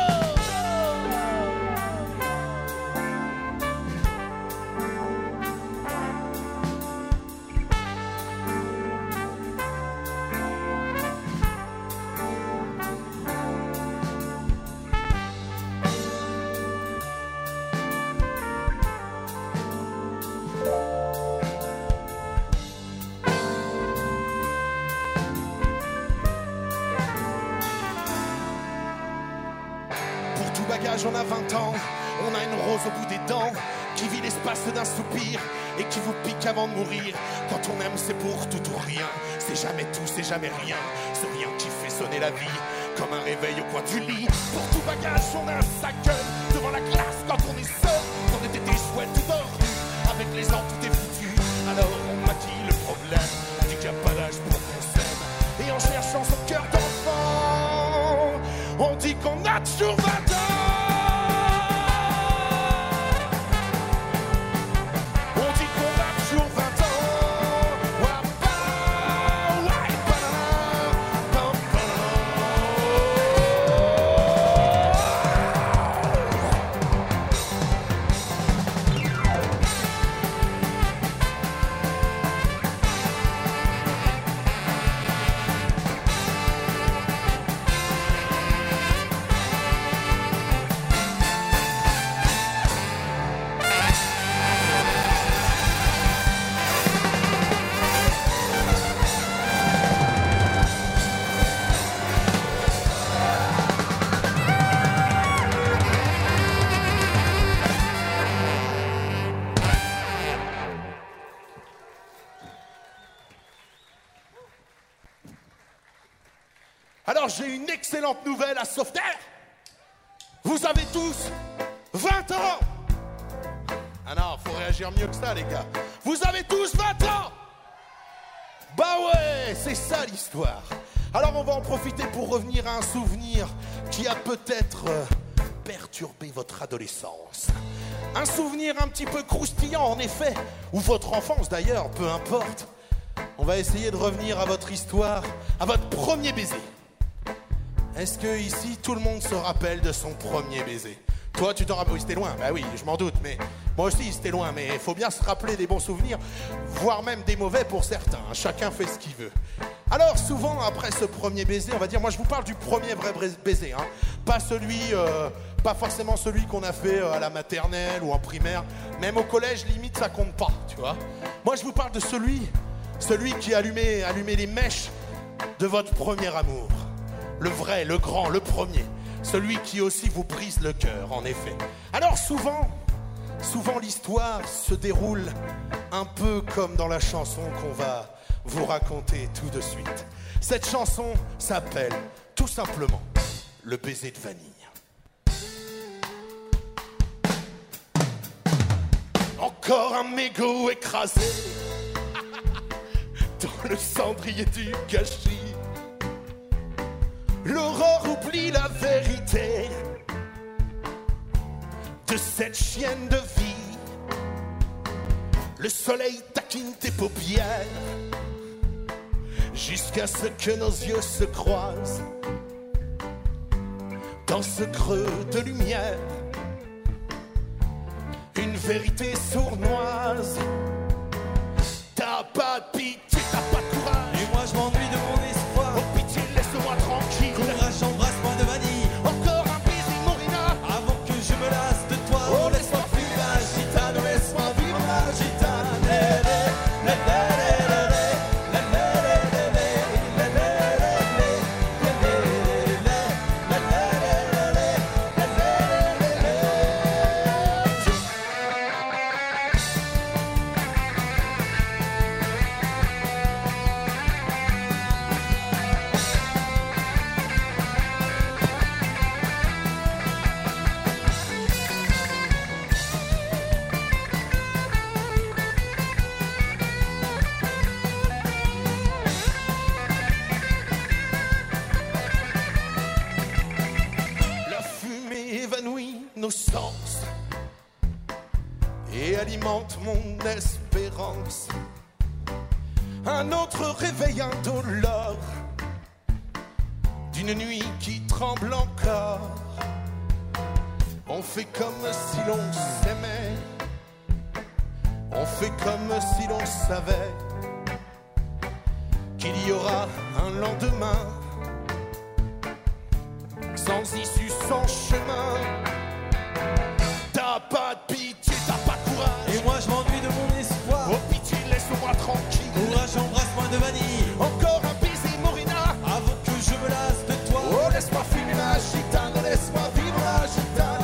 On a vingt ans, on a une rose au bout des dents qui vit l'espace d'un soupir et qui vous pique avant de mourir. Quand on aime c'est pour tout ou rien, c'est jamais tout, c'est jamais rien. C'est rien qui fait sonner la vie comme un réveil au coin du lit. Pour tout bagage on a sa gueule devant la classe quand on est seul. On était des chouettes tout tordus, avec les ans tout est foutu. Alors on maquille le problème, on dit qu'il n'y a pas d'âge pour qu'on s'aime. Et en cherchant son cœur d'enfant, on dit qu'on a toujours vingt ans. Alors j'ai une excellente nouvelle à Sauveterre. Vous avez tous vingt ans. Ah non, faut réagir mieux que ça les gars. Vous avez tous vingt ans. Bah ouais, c'est ça l'histoire. Alors on va en profiter pour revenir à un souvenir qui a peut-être euh, perturbé votre adolescence. Un souvenir un petit peu croustillant en effet, ou votre enfance d'ailleurs, peu importe. On va essayer de revenir à votre histoire, à votre premier baiser. Est-ce que ici tout le monde se rappelle de son premier baiser? Toi, tu t'en rappelles, oui, c'était loin, bah oui, je m'en doute, mais moi aussi, c'était loin, mais il faut bien se rappeler des bons souvenirs, voire même des mauvais pour certains, hein. Chacun fait ce qu'il veut. Alors, souvent, après ce premier baiser, on va dire, moi, je vous parle du premier vrai baiser, hein. Pas celui, euh, pas forcément celui qu'on a fait euh, à la maternelle ou en primaire, même au collège, limite, ça compte pas, tu vois. Moi, je vous parle de celui, celui qui allumait, allumait les mèches de votre premier amour. Le vrai, le grand, le premier. Celui qui aussi vous brise le cœur, en effet. Alors souvent, souvent l'histoire se déroule un peu comme dans la chanson qu'on va vous raconter tout de suite. Cette chanson s'appelle tout simplement Le baiser de vanille. Encore un mégot écrasé dans le cendrier du gâchis. L'aurore oublie la vérité de cette chienne de vie. Le soleil taquine tes paupières jusqu'à ce que nos yeux se croisent dans ce creux de lumière. Une vérité sournoise. T'as pas de pitié, t'as pas de courage. Et moi je m'ennuie de mon espoir. Oh pitié, laisse-moi tranquille. Courage, embrasse-moi de vanille. Encore un baiser, Morina. Avant que je me lasse de toi. Oh, laisse-moi vivre la gitane, laisse-moi vivre la gitane. Nos sens et alimente mon espérance. Un autre réveil indolore d'une nuit qui tremble encore. On fait comme si l'on s'aimait, on fait comme si l'on savait qu'il y aura un lendemain sans issue, sans chemin. T'as pas de pitié, t'as pas de courage. Et moi je m'ennuie de mon espoir. Oh pitié, laisse-moi tranquille. Courage, embrasse-moi de vanille. Encore un baiser, Morina. Avant que je me lasse de toi. Oh laisse-moi fumer la gitane, laisse-moi vivre la gitane.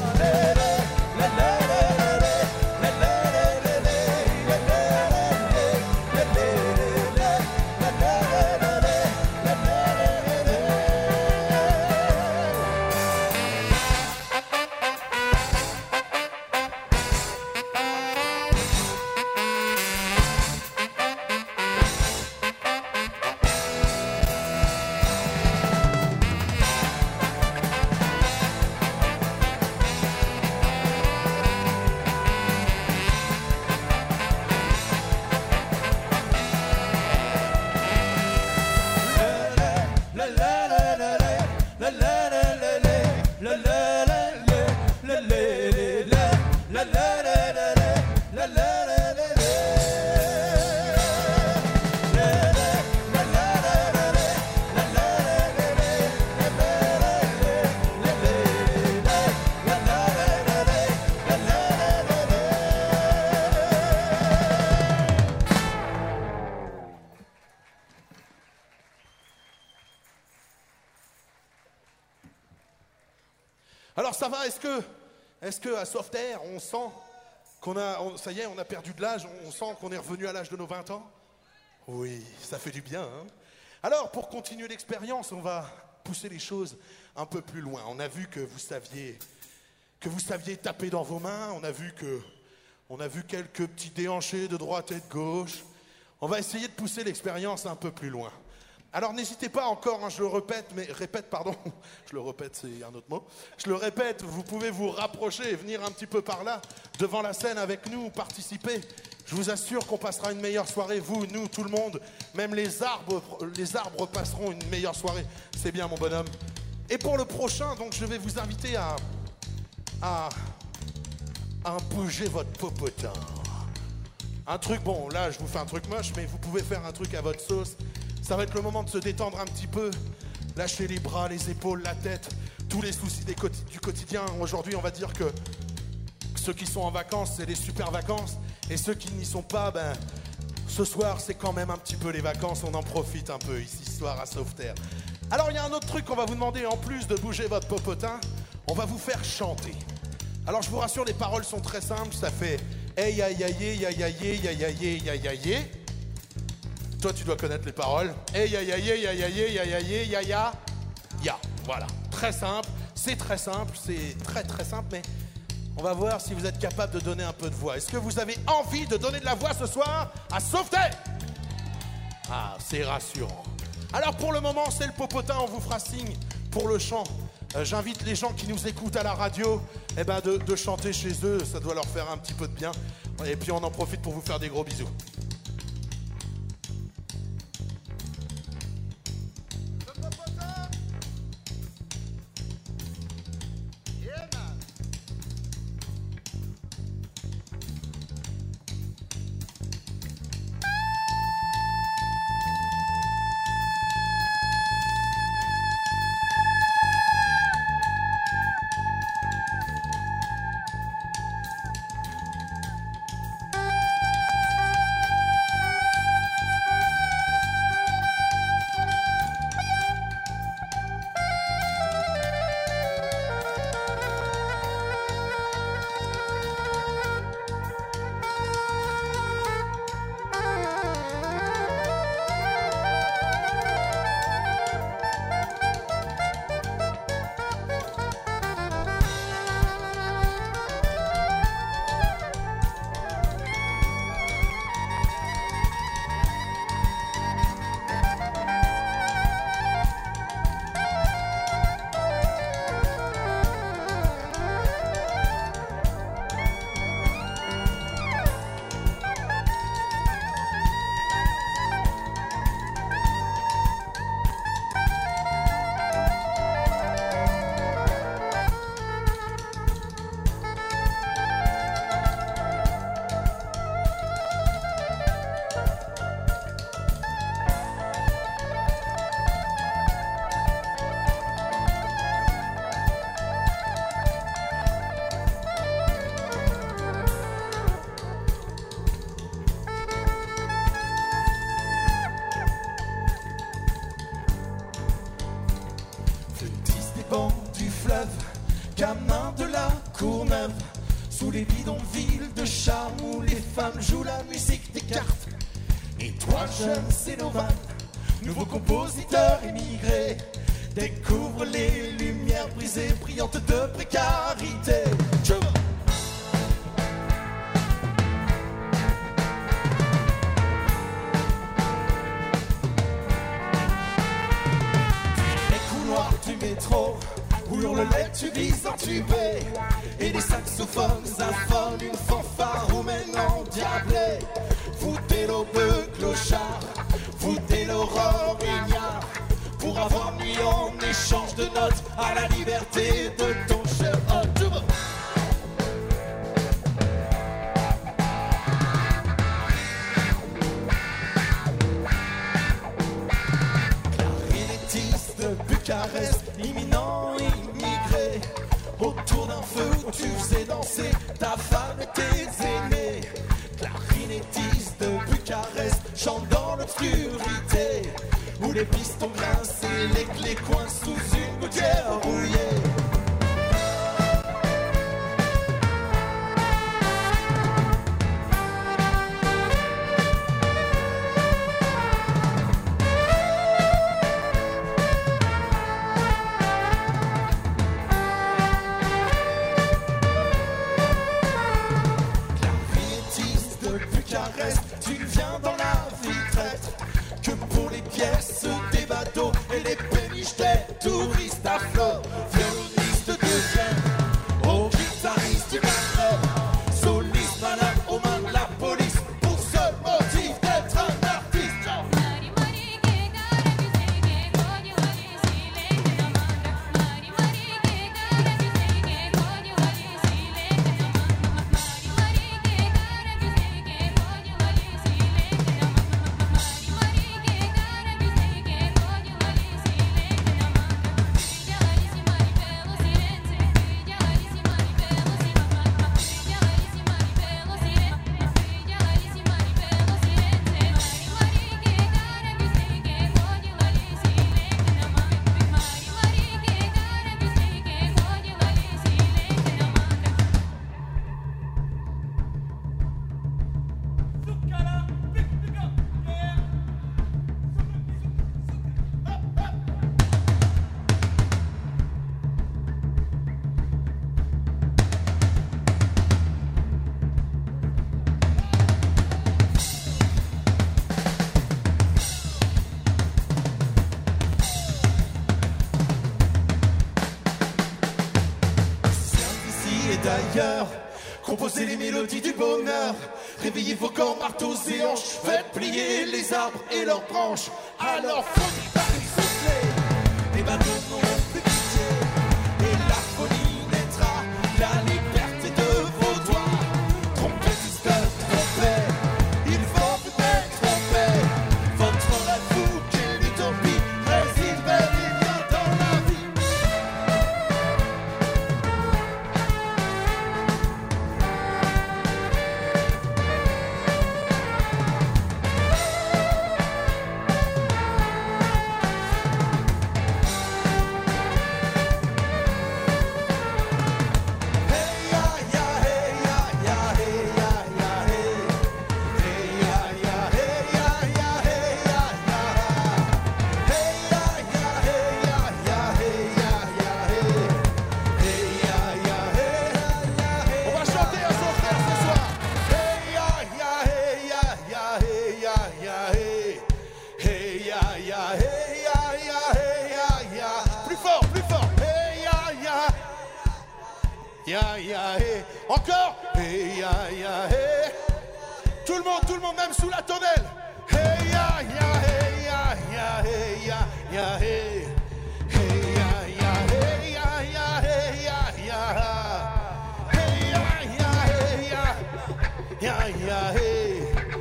Alors ça va, est-ce que, est-ce que à Soft Air, on sent qu'on a, on, ça y est, on a perdu de l'âge, on, on sent qu'on est revenu à l'âge de nos vingt ans? Oui, ça fait du bien, hein. Alors, pour continuer l'expérience, on va pousser les choses un peu plus loin. On a vu que vous saviez, que vous saviez taper dans vos mains, on a vu que, on a vu quelques petits déhanchés de droite et de gauche. On va essayer de pousser l'expérience un peu plus loin. Alors n'hésitez pas encore, hein, je le répète, mais répète, pardon, je le répète, c'est un autre mot. Je le répète, vous pouvez vous rapprocher et venir un petit peu par là, devant la scène avec nous, participer. Je vous assure qu'on passera une meilleure soirée, vous, nous, tout le monde. Même les arbres, les arbres passeront une meilleure soirée. C'est bien, mon bonhomme. Et pour le prochain, donc, je vais vous inviter à, à, à bouger votre popotin. Un truc, bon, là, je vous fais un truc moche, mais vous pouvez faire un truc à votre sauce. Ça va être le moment de se détendre un petit peu. Lâcher les bras, les épaules, la tête, tous les soucis des quoti- du quotidien. Aujourd'hui, on va dire que ceux qui sont en vacances, c'est des super vacances. Et ceux qui n'y sont pas, ben, ce soir, c'est quand même un petit peu les vacances. On en profite un peu ici, ce soir, à Sauveterre. Alors, il y a un autre truc qu'on va vous demander, en plus de bouger votre popotin, on va vous faire chanter. Alors, je vous rassure, les paroles sont très simples. Ça fait hey, aïe, aïe, aïe, aïe, aïe, aïe, aïe, aïe, aïe, aïe, aïe. Toi, tu dois connaître les paroles. Hey, aïe, aïe, aïe, aïe, aïe, aïe, aïe, aïe, aïe, aïe, aïe. Ya, voilà. Très simple. C'est très simple. C'est très, très simple. Mais on va voir si vous êtes capable de donner un peu de voix. Est-ce que vous avez envie de donner de la voix ce soir à Sauveterre? Ah, c'est rassurant. Alors, pour le moment, c'est le popotin. On vous fera signe pour le chant. Euh, J'invite les gens qui nous écoutent à la radio eh ben de, de chanter chez eux. Ça doit leur faire un petit peu de bien. Et puis, on en profite pour vous faire des gros bisous. Gamin de la Courneuve, sous les bidonvilles de charme où les femmes jouent la musique des cartes. Et toi, jeune Cénovan, nouveau compositeur immigré, découvre les lumières brisées, brillantes de précarité. Je... Les couloirs du métro où hurle l'étudie entubée et les saxophones affondent une fanfare roumaine endiablée. Vous dès l'aube clochard, vous dès l'aurore ignare, pour avoir nuit en échange de notes à la liberté de ton cher oh, clarinettiste de Bucarest, imminent immigré, autour d'un feu où tu faisais danser ta femme et tes aînés. Clarinettiste de Bucarest, chante dans l'obscurité, où les pistons grincent et les clés coincent sous une gouttière rouillée. Clarinettiste de Bucarest, tu ne viens dans la vie traître que pour les pièces des bateaux et les péniches des touristes à flot. Violoniste de Vienne, au guitariste du Maghreb, soliste malade aux mains de la police, pour seul motif d'être un artiste. cœur, composez les mélodies du bonheur, réveillez vos corps, marteaux et hanches, faites plier les arbres et leurs branches. Alors faut des barils souffler, les bateaux n'auront plus pitié, et la folie naîtra, la liberté de vos doigts. Trompettes peuvent tromper, il faut peut-être tromper, votre rêve fou qu'est l'utopie, réside bel et bien dans la vie. Ya ya hey. Encore hey ya ya hey. Tout le monde, tout le monde, même sous la tonnelle. Hey ya ya hey ya ya hey ya ya hey. Hey ya ya hey ya ya hey ya ya. Hey ya ya hey ya ya ya hey.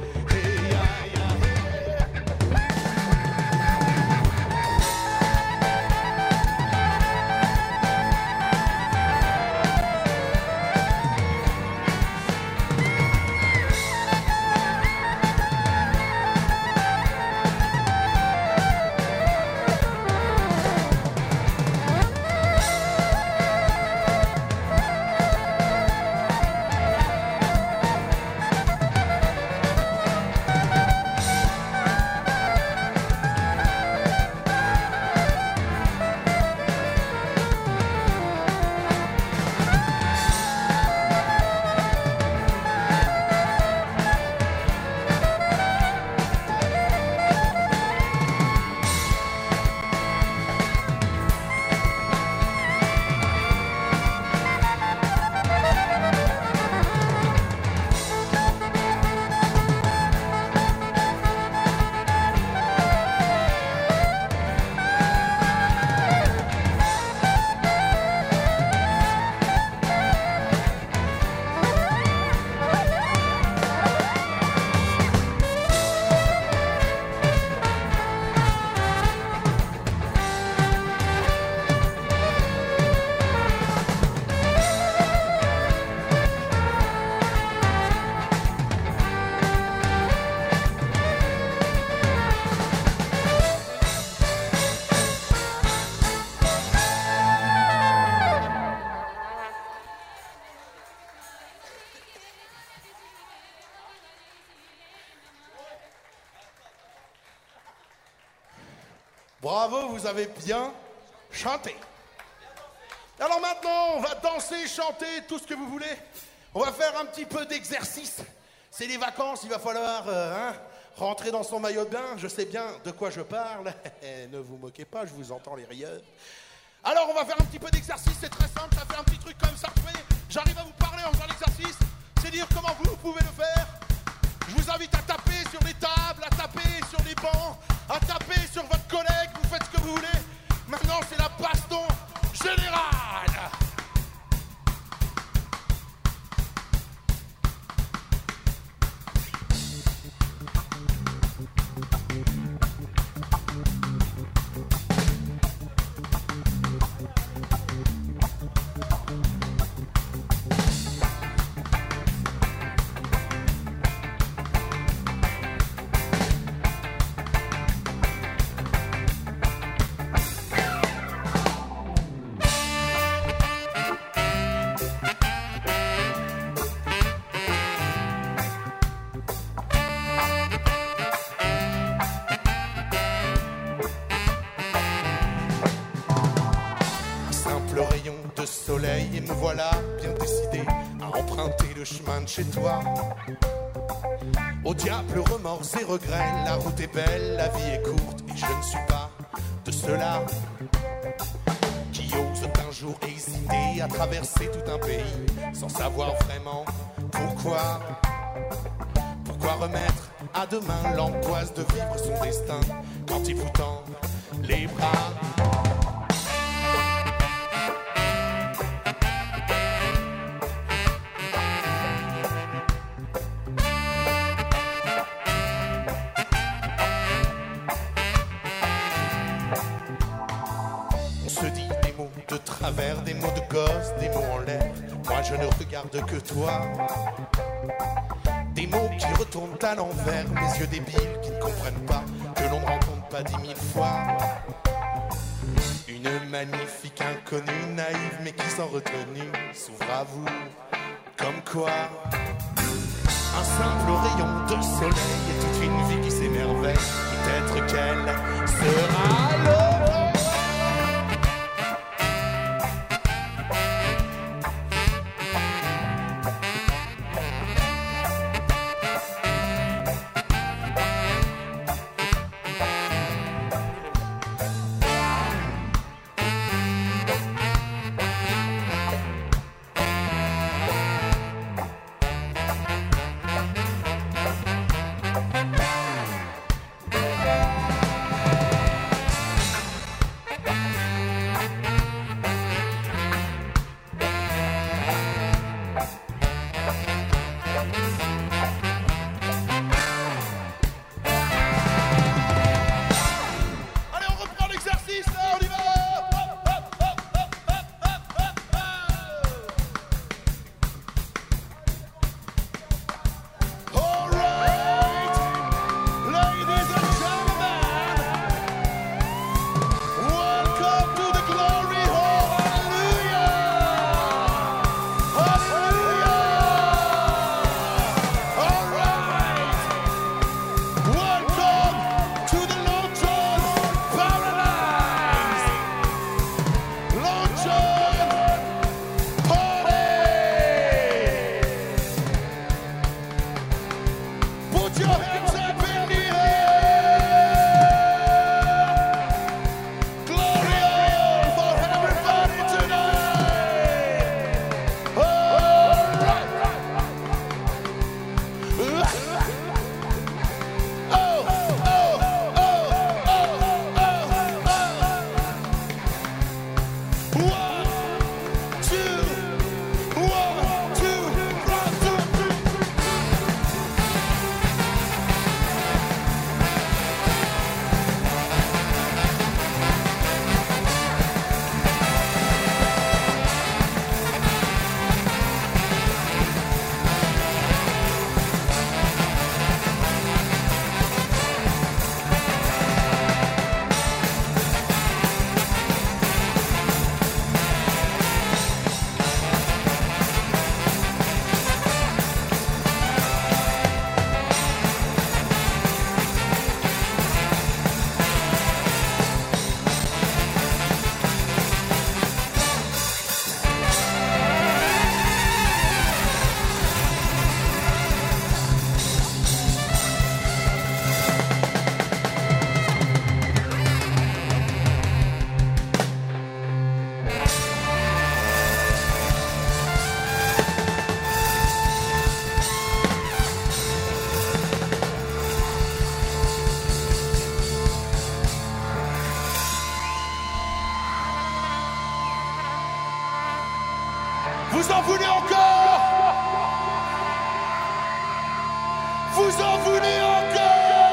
Bravo, vous avez bien chanté. Alors maintenant, on va danser, chanter, tout ce que vous voulez. On va faire un petit peu d'exercice. C'est les vacances, il va falloir euh, hein, rentrer dans son maillot de bain. Je sais bien de quoi je parle. Ne vous moquez pas, je vous entends les rieurs. Alors on va faire un petit peu d'exercice, c'est très simple, ça fait un petit truc comme ça. J'arrive à vous parler en faisant l'exercice. C'est dire comment vous, vous pouvez le faire. Je vous invite à taper sur les tables, à taper sur les bancs, à taper sur votre collègue, vous faites ce que vous voulez. Maintenant, c'est la baston générale. Et me voilà bien décidé à emprunter le chemin de chez toi. Au diable, remords et regrets, la route est belle, la vie est courte et je ne suis pas de ceux-là qui osent un jour hésiter appris à traverser tout un pays sans savoir vraiment pourquoi. Pourquoi remettre à demain l'angoisse de vivre son destin quand il vous tend les bras? On se dit des mots de travers, des mots de gosse, des mots en l'air. Moi je ne regarde que toi. Des mots qui retournent à l'envers, mes yeux débiles qui ne comprennent pas que l'on ne rencontre pas dix mille fois. Une magnifique inconnue, naïve mais qui sans retenue s'ouvre à vous. Comme quoi, un simple rayon de soleil et toute une vie qui s'émerveille. Peut-être qu'elle sera l'heure. Vous en voulez encore? Vous en voulez encore?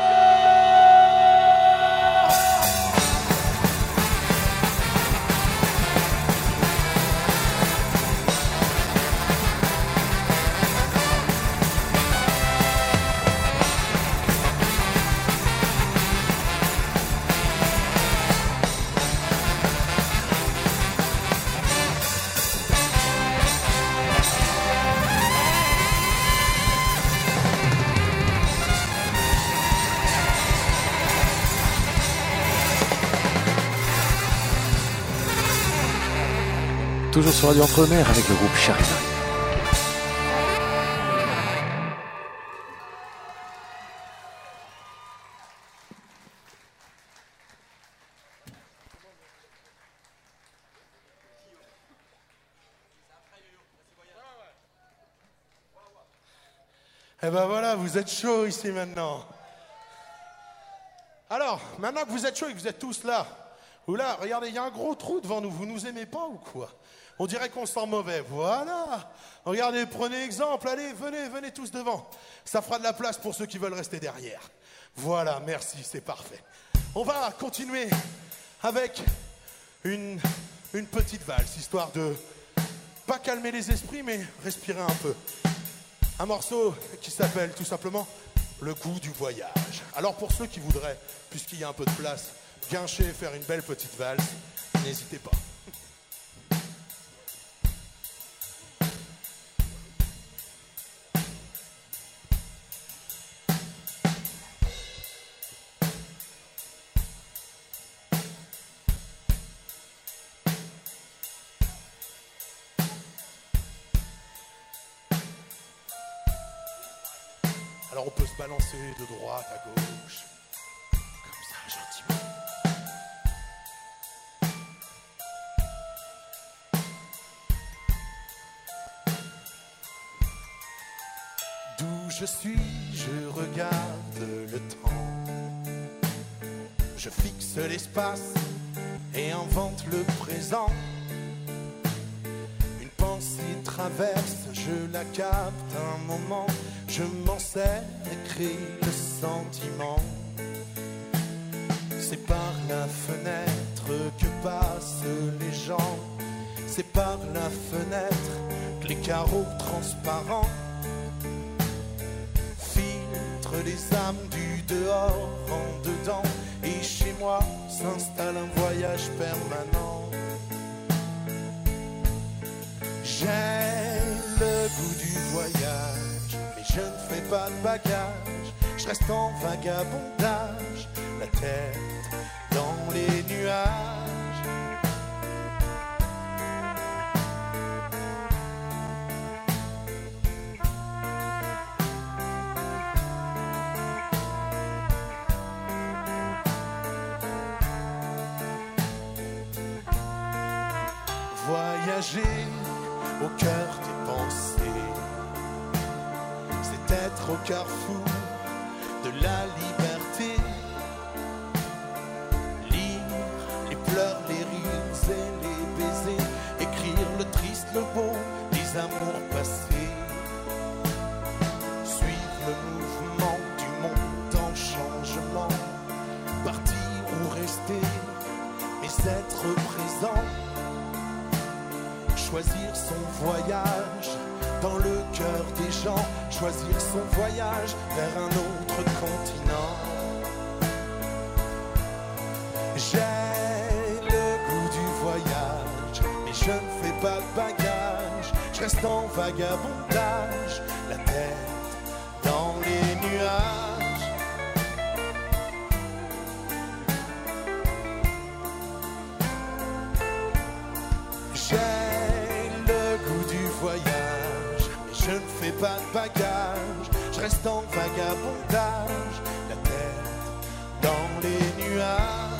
Toujours sur Radio Entre-Mers avec le groupe Charivari. Eh ben voilà, vous êtes chaud ici maintenant. Alors, maintenant que vous êtes chaud et que vous êtes tous là, ou là, regardez, il y a un gros trou devant nous. Vous nous aimez pas ou quoi? On dirait qu'on sent mauvais. Voilà. Regardez, prenez exemple. Allez, venez, venez tous devant. Ça fera de la place pour ceux qui veulent rester derrière. Voilà, merci, c'est parfait. On va continuer avec une, une petite valse, histoire de pas calmer les esprits, mais respirer un peu. Un morceau qui s'appelle tout simplement Le goût du voyage. Alors pour ceux qui voudraient, puisqu'il y a un peu de place, guincher et faire une belle petite valse, n'hésitez pas. Alors on peut se balancer de droite à gauche, comme ça, gentiment. D'où je suis, je regarde le temps. Je fixe l'espace et invente le présent. Une pensée traverse, je la capte un moment. Je m'en sers et crée le sentiment. C'est par la fenêtre que passent les gens. C'est par la fenêtre que les carreaux transparents filtrent les âmes du dehors en dedans. Et chez moi s'installe un voyage permanent. J'ai le goût du voyage, mais je ne fais pas de bagages. Je reste en vagabondage, la tête dans les nuages. Voyager au cœur des pensées, c'est être au carrefour de la liberté. Lire les pleurs, les rires et les baisers, écrire le triste, le beau, les amours passés. Suivre le mouvement du monde en changement, partir ou rester, mais être présent. Choisir son voyage dans le cœur des gens, choisir son voyage vers un autre continent. J'ai le goût du voyage, mais je ne fais pas de bagages. Je reste en vagabondage, la tête dans les nuages. Voyage, mais je ne fais pas de bagages. Je reste en vagabondage, la tête dans les nuages.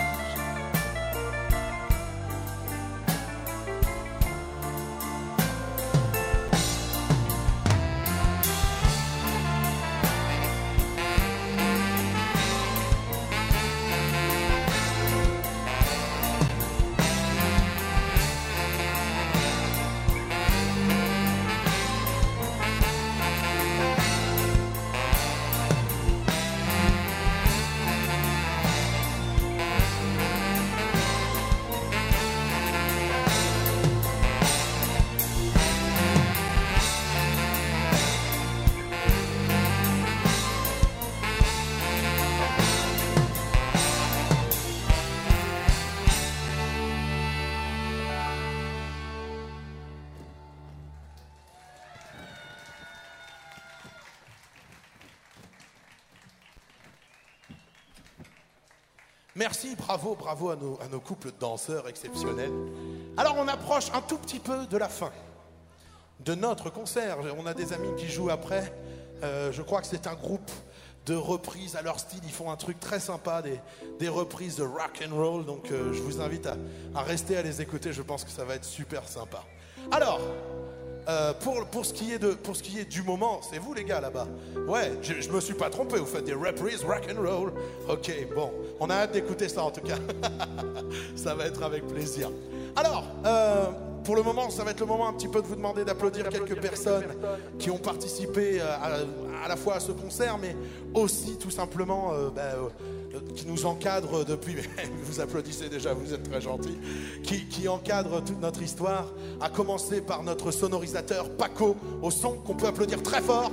Merci, bravo, bravo à nos, à nos couples de danseurs exceptionnels. Alors on approche un tout petit peu de la fin de notre concert. On a des amis qui jouent après. Euh, je crois que c'est un groupe de reprises à leur style. Ils font un truc très sympa, des, des reprises de rock and roll. Donc euh, je vous invite à, à rester à les écouter. Je pense que ça va être super sympa. Alors, Euh, pour, pour, ce qui est de, pour ce qui est du moment, c'est vous les gars là-bas. Ouais, je, je me suis pas trompé, vous faites des reprises rock and roll. Ok, bon, on a hâte d'écouter ça en tout cas. Ça va être avec plaisir. Alors, euh, pour le moment, ça va être le moment un petit peu de vous demander d'applaudir quelques personnes qui ont participé à, à la fois à ce concert, mais aussi tout simplement euh, bah, euh, qui nous encadrent depuis, vous applaudissez déjà, vous êtes très gentils, qui, qui encadrent toute notre histoire, à commencer par notre sonorisateur Paco au son, qu'on peut applaudir très fort.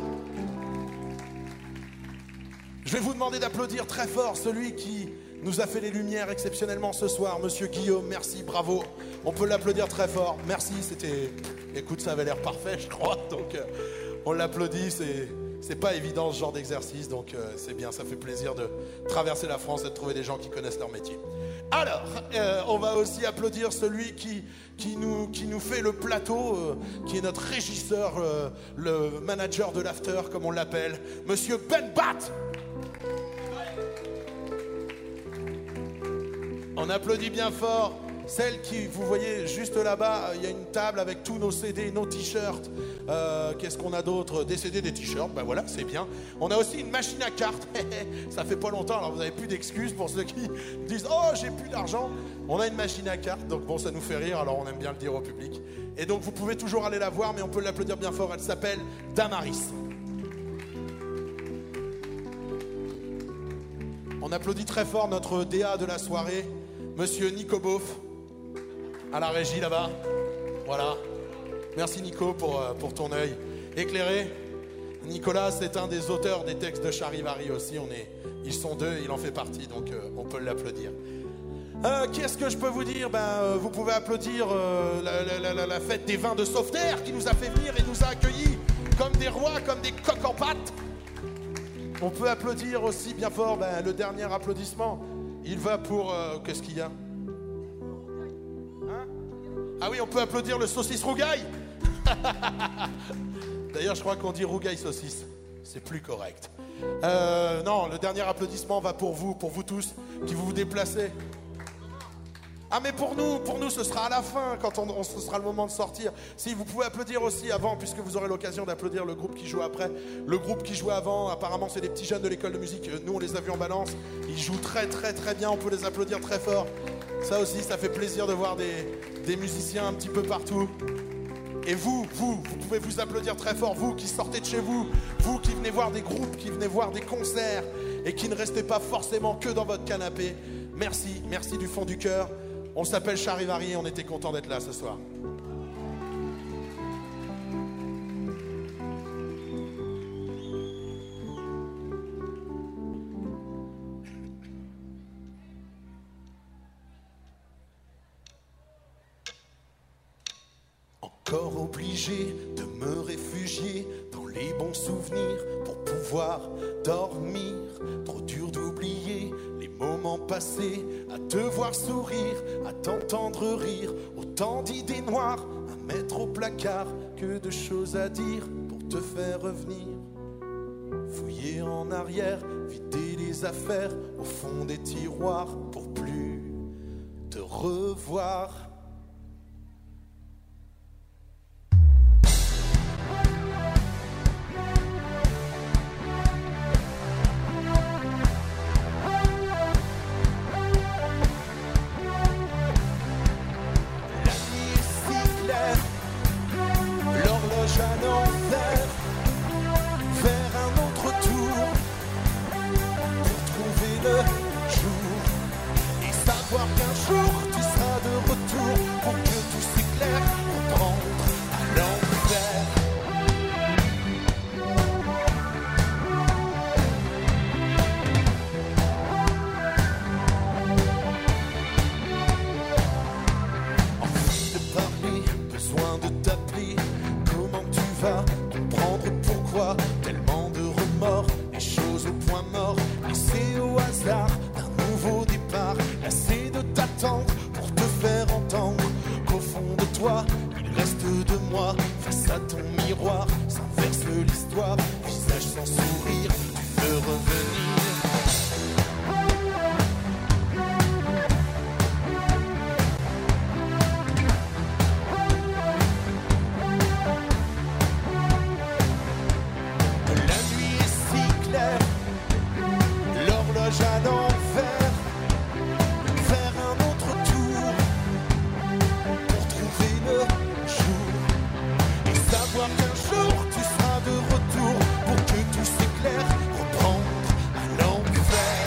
Je vais vous demander d'applaudir très fort celui qui nous a fait les lumières exceptionnellement ce soir, Monsieur Guillaume, merci, bravo. On peut l'applaudir très fort, merci, c'était... Écoute, ça avait l'air parfait, je crois, donc euh, on l'applaudit, c'est... C'est pas évident ce genre d'exercice, donc euh, c'est bien, ça fait plaisir de traverser la France et de trouver des gens qui connaissent leur métier. Alors, euh, on va aussi applaudir celui qui, qui, nous, qui nous fait le plateau, euh, qui est notre régisseur, euh, le manager de l'after, comme on l'appelle, Monsieur Ben Bat. On applaudit bien fort celle qui, vous voyez juste là-bas, il y a une table avec tous nos C D, nos t-shirts. Euh, qu'est-ce qu'on a d'autre? Des C D, des t-shirts, ben voilà, c'est bien. On a aussi une machine à cartes. Ça fait pas longtemps, alors vous n'avez plus d'excuses pour ceux qui disent « Oh, j'ai plus d'argent ». On a une machine à cartes, donc bon, ça nous fait rire, alors on aime bien le dire au public. Et donc vous pouvez toujours aller la voir, mais on peut l'applaudir bien fort. Elle s'appelle Damaris. On applaudit très fort notre D A de la soirée, Monsieur Nico Beauf, à la régie là-bas. Voilà. Merci Nico pour, pour ton œil éclairé. Nicolas, c'est un des auteurs des textes de Charivari aussi. On est, ils sont deux, il en fait partie, donc euh, on peut l'applaudir. Euh, Qu'est-ce que je peux vous dire? Ben, euh, vous pouvez applaudir euh, la, la, la, la fête des vins de Sauveterre qui nous a fait venir et nous a accueillis comme des rois, comme des coqs en pâte. On peut applaudir aussi bien fort, ben, le dernier applaudissement. Il va pour... Euh, Qu'est-ce qu'il y a? Hein? Ah oui, on peut applaudir le saucisse rougaille. D'ailleurs, je crois qu'on dit rougaille saucisse. C'est plus correct. Euh, non, le dernier applaudissement va pour vous, pour vous tous, qui vous vous déplacez. Ah mais pour nous, pour nous ce sera à la fin, quand on, on, ce sera le moment de sortir. Si vous pouvez applaudir aussi avant, puisque vous aurez l'occasion d'applaudir le groupe qui joue après. Le groupe qui jouait avant, apparemment c'est des petits jeunes de l'école de musique. Nous on les a vus en balance, ils jouent très très très bien, on peut les applaudir très fort. Ça aussi, ça fait plaisir de voir des, des musiciens un petit peu partout. Et vous, vous, vous pouvez vous applaudir très fort, vous qui sortez de chez vous, vous qui venez voir des groupes, qui venez voir des concerts et qui ne restez pas forcément que dans votre canapé. Merci, merci du fond du cœur. On s'appelle Charivari et on était content d'être là ce soir. Encore obligé de me réfugier dans les bons souvenirs pour pouvoir dormir. Trop dur d'oublier les moments passés, à te voir sourire, à t'entendre rire. Autant d'idées noires à mettre au placard que de choses à dire pour te faire revenir. Fouiller en arrière, vider les affaires au fond des tiroirs pour plus te revoir. Qu'un jour tu seras de retour. loge à l'envers, faire un autre tour pour trouver le jour et savoir qu'un jour tu seras de retour pour que tout s'éclaire, reprendre à l'envers.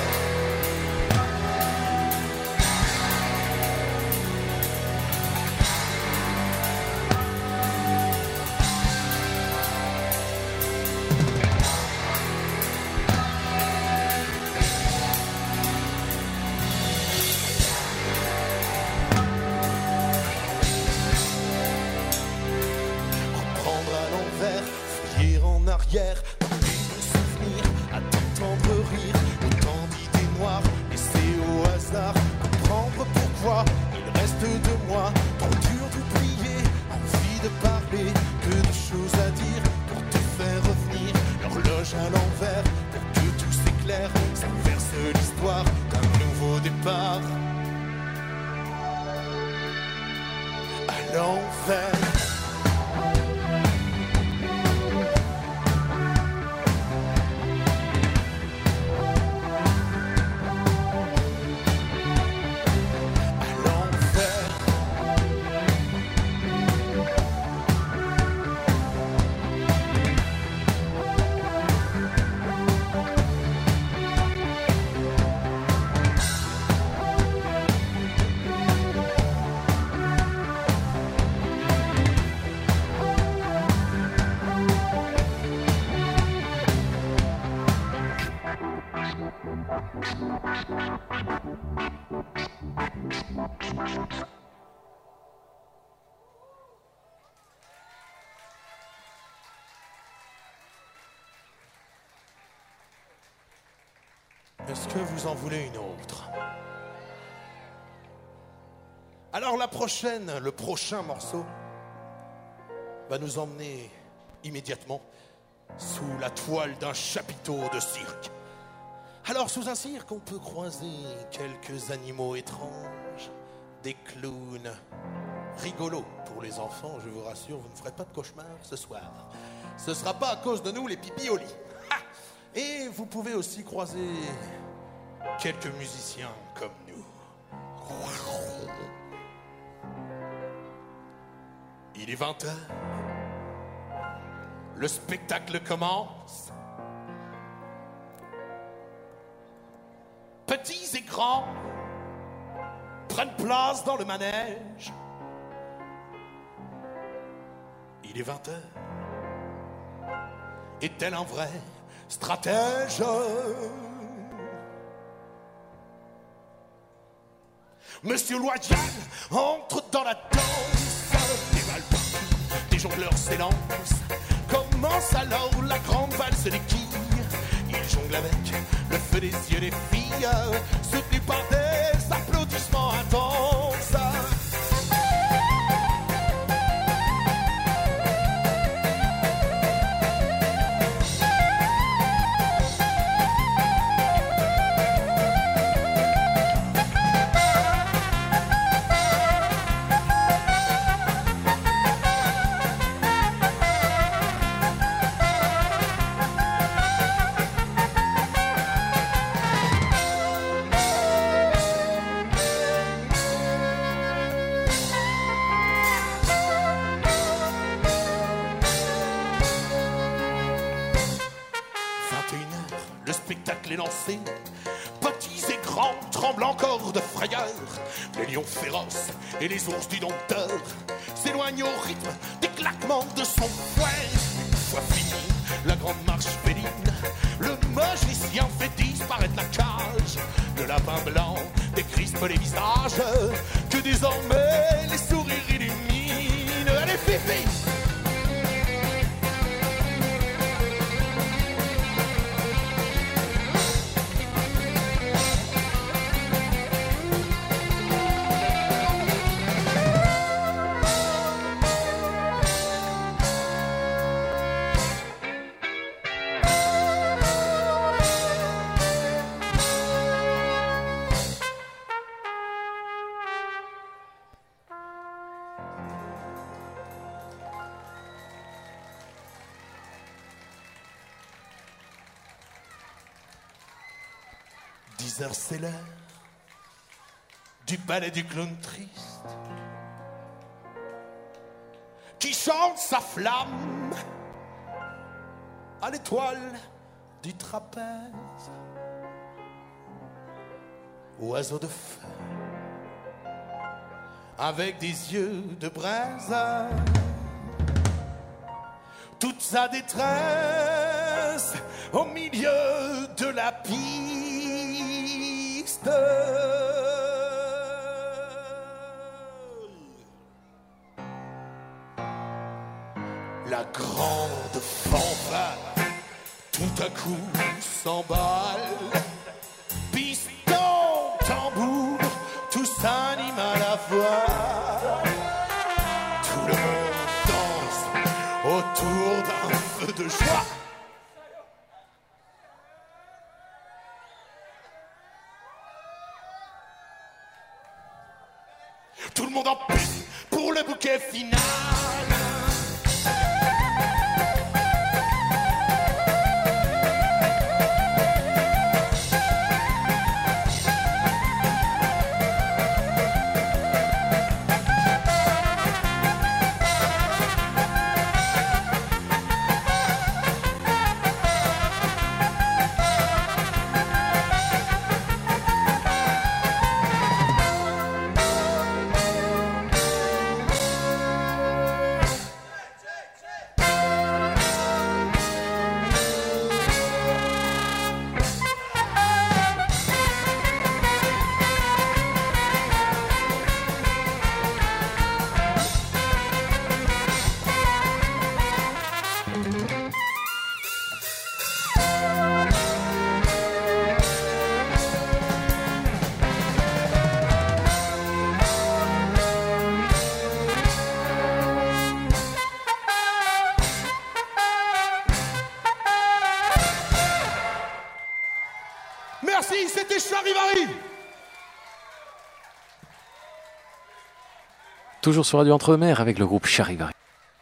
Arrière, des souvenirs à t'entendre rire, autant d'idées noires laissées au hasard, comprendre pourquoi il reste de moi trop dur d'oublier, envie de parler, que de choses à dire pour te faire revenir, l'horloge à l'envers pour que tout s'éclaire, s'inverse l'histoire d'un nouveau départ à l'envers. Est-ce que vous en voulez une autre? Alors la prochaine, le prochain morceau va nous emmener immédiatement sous la toile d'un chapiteau de cirque. Alors sous un cirque, on peut croiser quelques animaux étranges, des clowns rigolos pour les enfants. Je vous rassure, vous ne ferez pas de cauchemar ce soir. Ce ne sera pas à cause de nous les pipis au lit. Ha! Et vous pouvez aussi croiser quelques musiciens comme nous. Il est vingt heures. Le spectacle commence. Petits et grands prennent place dans le manège. Il est vingt heures. Et tel un vrai stratège, Monsieur Loyal entre dans la danse. Des balles partout, des jongleurs s'élancent. Commence alors la grande valse des quilles. Il jongle avec le feu des yeux des filles, soutenu par des applaudissements intenses. Les lancers, petits et grands, tremblent encore de frayeur. Les lions féroces et les ours du dompteur s'éloignent au rythme des claquements de son fouet. Une fois fini la grande marche féline, le magicien fait disparaître la cage. Le lapin blanc décrispe les visages que désormais les sourires illuminent. Allez, Fifi! dix heures c'est l'heure du ballet du clown triste qui chante sa flamme à l'étoile du trapèze. Oiseau de feu avec des yeux de braise, toute sa détresse au milieu de la piste. La grande fanfare tout à coup s'emballe, piston, tambour, tout s'anime à la fois. Tout le monde danse autour d'un feu de joie. Tout le monde en pisse pour le bouquet final. Merci, c'était Charivari. Toujours sur Radio Entre-deux-Mers avec le groupe Charivari.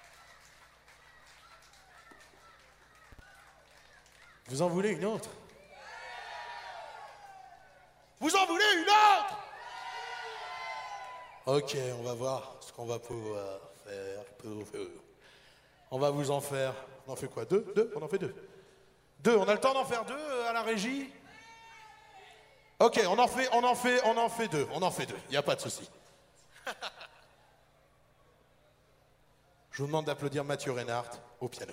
Vous en voulez une autre? Vous en voulez une autre? Ok, on va voir ce qu'on va pouvoir faire. On va vous en faire. On en fait quoi? Deux? Deux? On en fait deux. Deux, on a le temps d'en faire deux à la régie? Ok, on en fait, on en fait, on en fait deux. On en fait deux, il n'y a pas de souci. Je vous demande d'applaudir Mathieu Reinhardt au piano.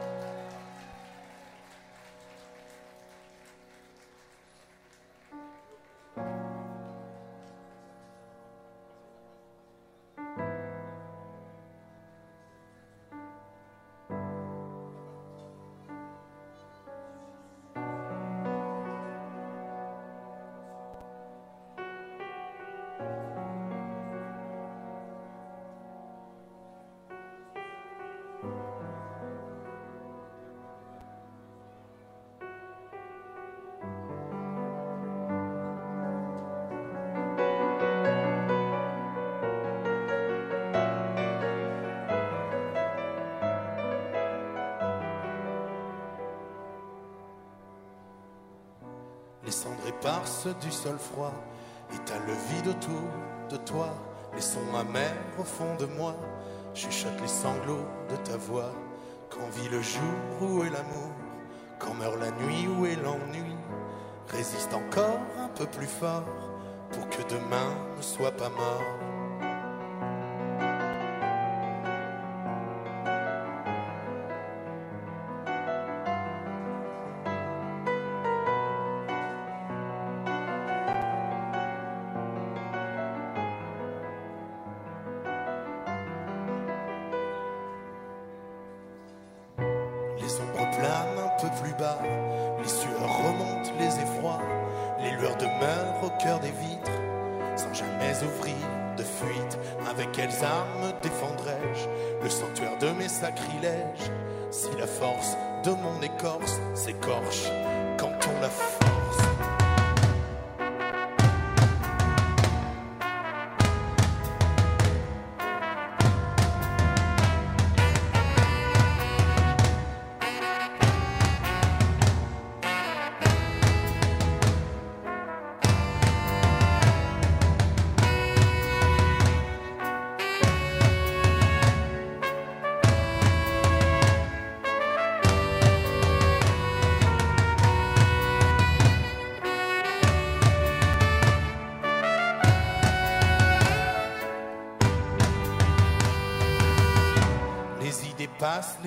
Les cendres éparses du sol froid étalent le vide autour de toi. Les sons amers au fond de moi chuchotent les sanglots de ta voix. Quand vit le jour, où est l'amour? Quand meurt la nuit, où est l'ennui? Résiste encore un peu plus fort pour que demain ne soit pas mort. Les ombres planent un peu plus bas, les sueurs remontent les effrois, les lueurs demeurent au cœur des vitres, sans jamais ouvrir de fuite. Avec quelles armes défendrais-je le sanctuaire de mes sacrilèges, si la force de mon écorce s'écorche quand on la force?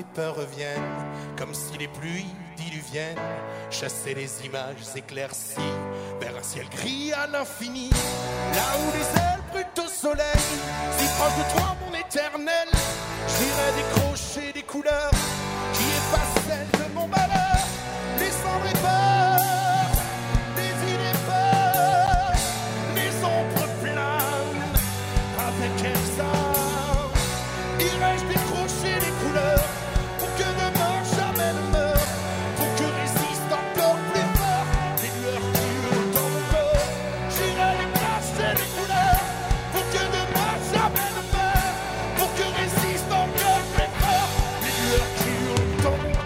les peurs reviennent, comme si les pluies diluviennes chassaient les images éclaircies vers un ciel gris à l'infini. Là où les ailes brûlent au soleil, si proche de toi mon éternel, j'irai décrocher des couleurs qui effacent celles de mon malheur. Les cendres et peurs, les idées peurs, les ombres planent avec elles. Irai-je décrocher les couleurs pour que demain jamais ne meure, pour que résiste encore plus fort les lueurs qui hurlent dans mon corps. J'irai décrocher les couleurs pour que demain jamais ne meure, pour que résiste encore plus fort les lueurs qui hurlent dans mon corps.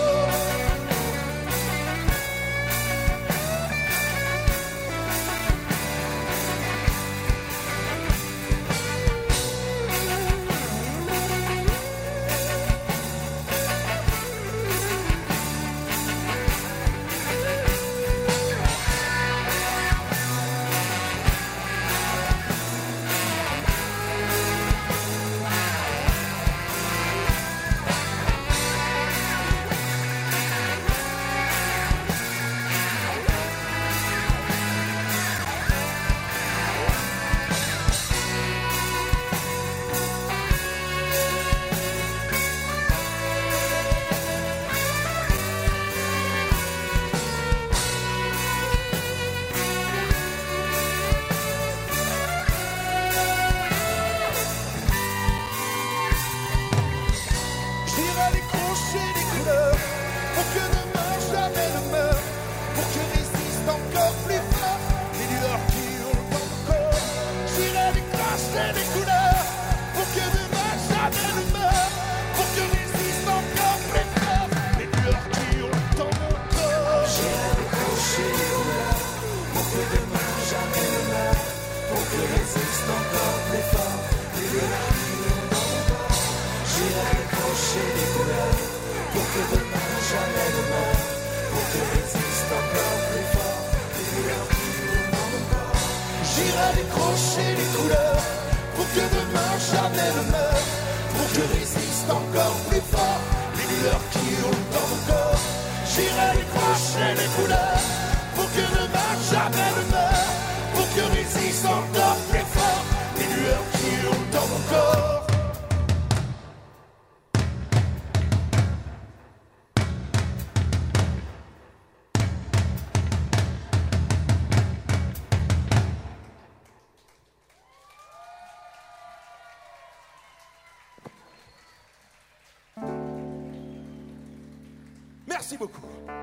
Merci beaucoup.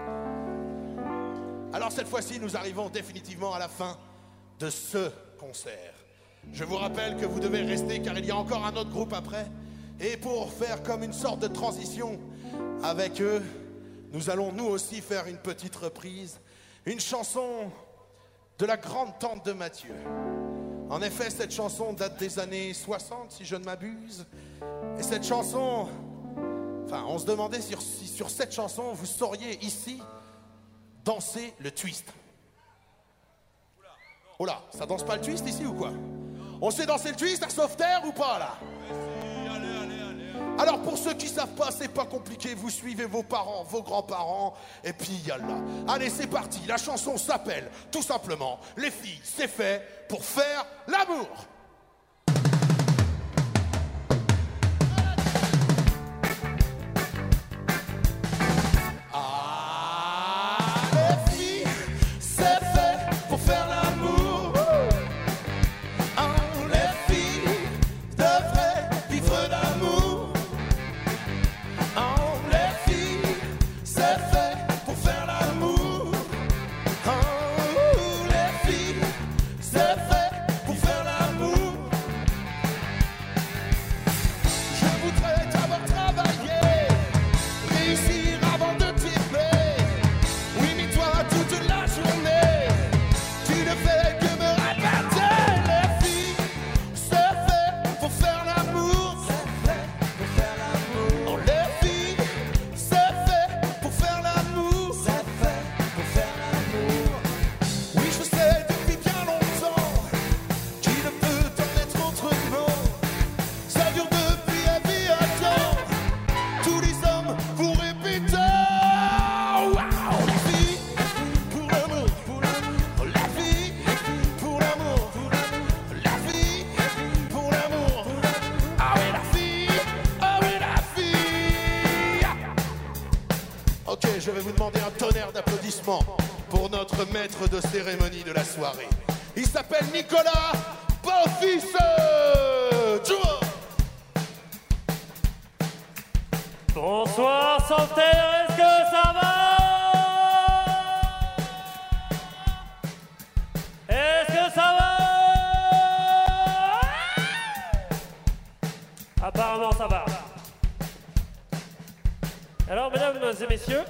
Alors cette fois-ci, nous arrivons définitivement à la fin de ce concert. Je vous rappelle que vous devez rester car il y a encore un autre groupe après. Et pour faire comme une sorte de transition avec eux, nous allons nous aussi faire une petite reprise. Une chanson de la grande tante de Mathieu. En effet, cette chanson date des années soixante, si je ne m'abuse. Et cette chanson... Enfin, on se demandait si, si sur cette chanson, vous sauriez ici danser le twist. Oh là, ça danse pas le twist ici ou quoi? On sait danser le twist à Sauveterre ou pas là? Alors pour ceux qui savent pas, c'est pas compliqué, vous suivez vos parents, vos grands-parents, et puis yalla. Allez, c'est parti, la chanson s'appelle tout simplement « Les filles, c'est fait pour faire l'amour ». Pour faire l'amour. pour notre maître de cérémonie de la soirée. Il s'appelle Nicolas Beaufils. Bonsoir Sauveterre, est-ce que ça va? Est-ce que ça va? Apparemment ça va. Alors mesdames et messieurs,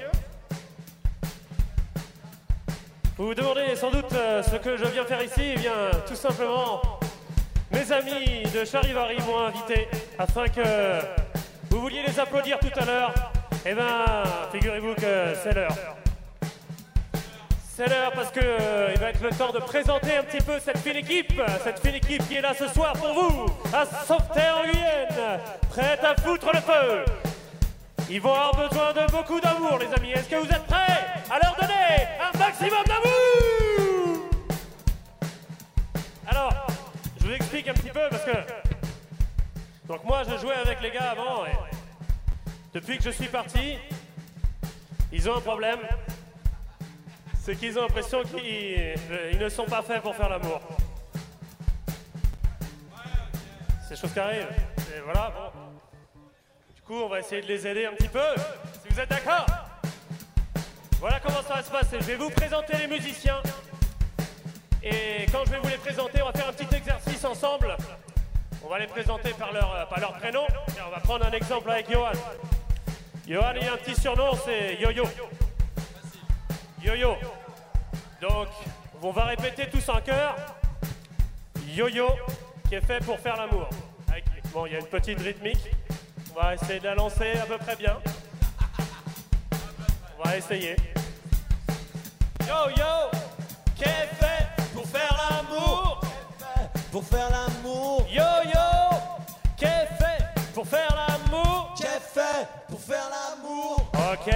vous vous demandez sans doute euh, ce que je viens faire ici. Eh bien, tout simplement, mes amis de Charivari m'ont invité afin que vous vouliez les applaudir tout à l'heure. Eh bien, figurez-vous que c'est l'heure. C'est l'heure parce que euh, il va être le temps de présenter un petit peu cette fine équipe, cette fine équipe qui est là ce soir pour vous, à Sauveterre en Guyenne, prête à foutre le feu. Ils vont avoir besoin de beaucoup d'amour, les amis. Est-ce que vous êtes prêts à leur donner un maximum d'amour? Alors, je vous explique un petit peu parce que... Donc moi, je jouais avec les gars avant et... Depuis que je suis parti, ils ont un problème. C'est qu'ils ont l'impression qu'ils ils ne sont pas faits pour faire l'amour. C'est chose qui arrive. Et voilà, bon... Du coup, on va essayer de les aider un petit peu, si vous êtes d'accord. Voilà comment ça va se passer. Je vais vous présenter les musiciens. Et quand je vais vous les présenter, on va faire un petit exercice ensemble. On va les présenter par leur, par leur prénom. Et on va prendre un exemple avec Johan. Johan, il a un petit surnom, c'est Yo-Yo. Yo-Yo. Donc, on va répéter tous en chœur. Yo-Yo, qui est fait pour faire l'amour. Bon, il y a une petite rythmique. On va essayer de la lancer à peu près bien. On va essayer. Yo yo, qu'est fait pour faire l'amour? Pour faire l'amour, Yo yo, qu'est fait pour faire l'amour? qu'est fait pour faire l'amour? Ok.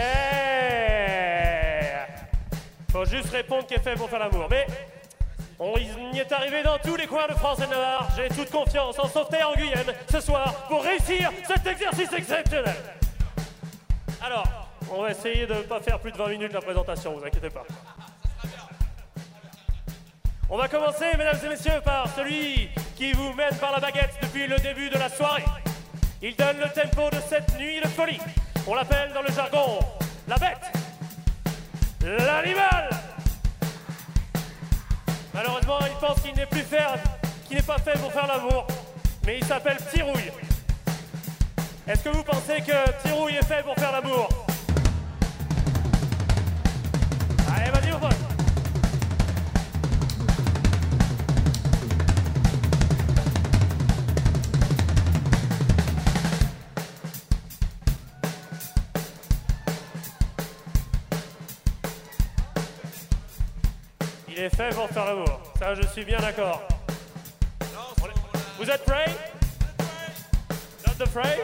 Faut juste répondre qu'est fait pour faire l'amour. Mais on y est arrivé dans tous les coins de France et de Navarre. J'ai toute confiance en Sauveterre en Guyenne ce soir pour réussir cet exercice exceptionnel. Alors, on va essayer de ne pas faire plus de vingt minutes la présentation, vous inquiétez pas. On va commencer, mesdames et messieurs, par celui qui vous mène par la baguette depuis le début de la soirée. Il donne le tempo de cette nuit de folie. On l'appelle dans le jargon la bête, l'animal. Malheureusement, il pense qu'il n'est plus fait, qu'il n'est pas fait pour faire l'amour, mais il s'appelle Petit Rouille. Est-ce que vous pensez que Petit Rouille est fait pour faire l'amour? Allez, vas-y, mon pote. Il est fait pour faire l'amour. Ça, je suis bien d'accord. Vous êtes prêts? Not afraid?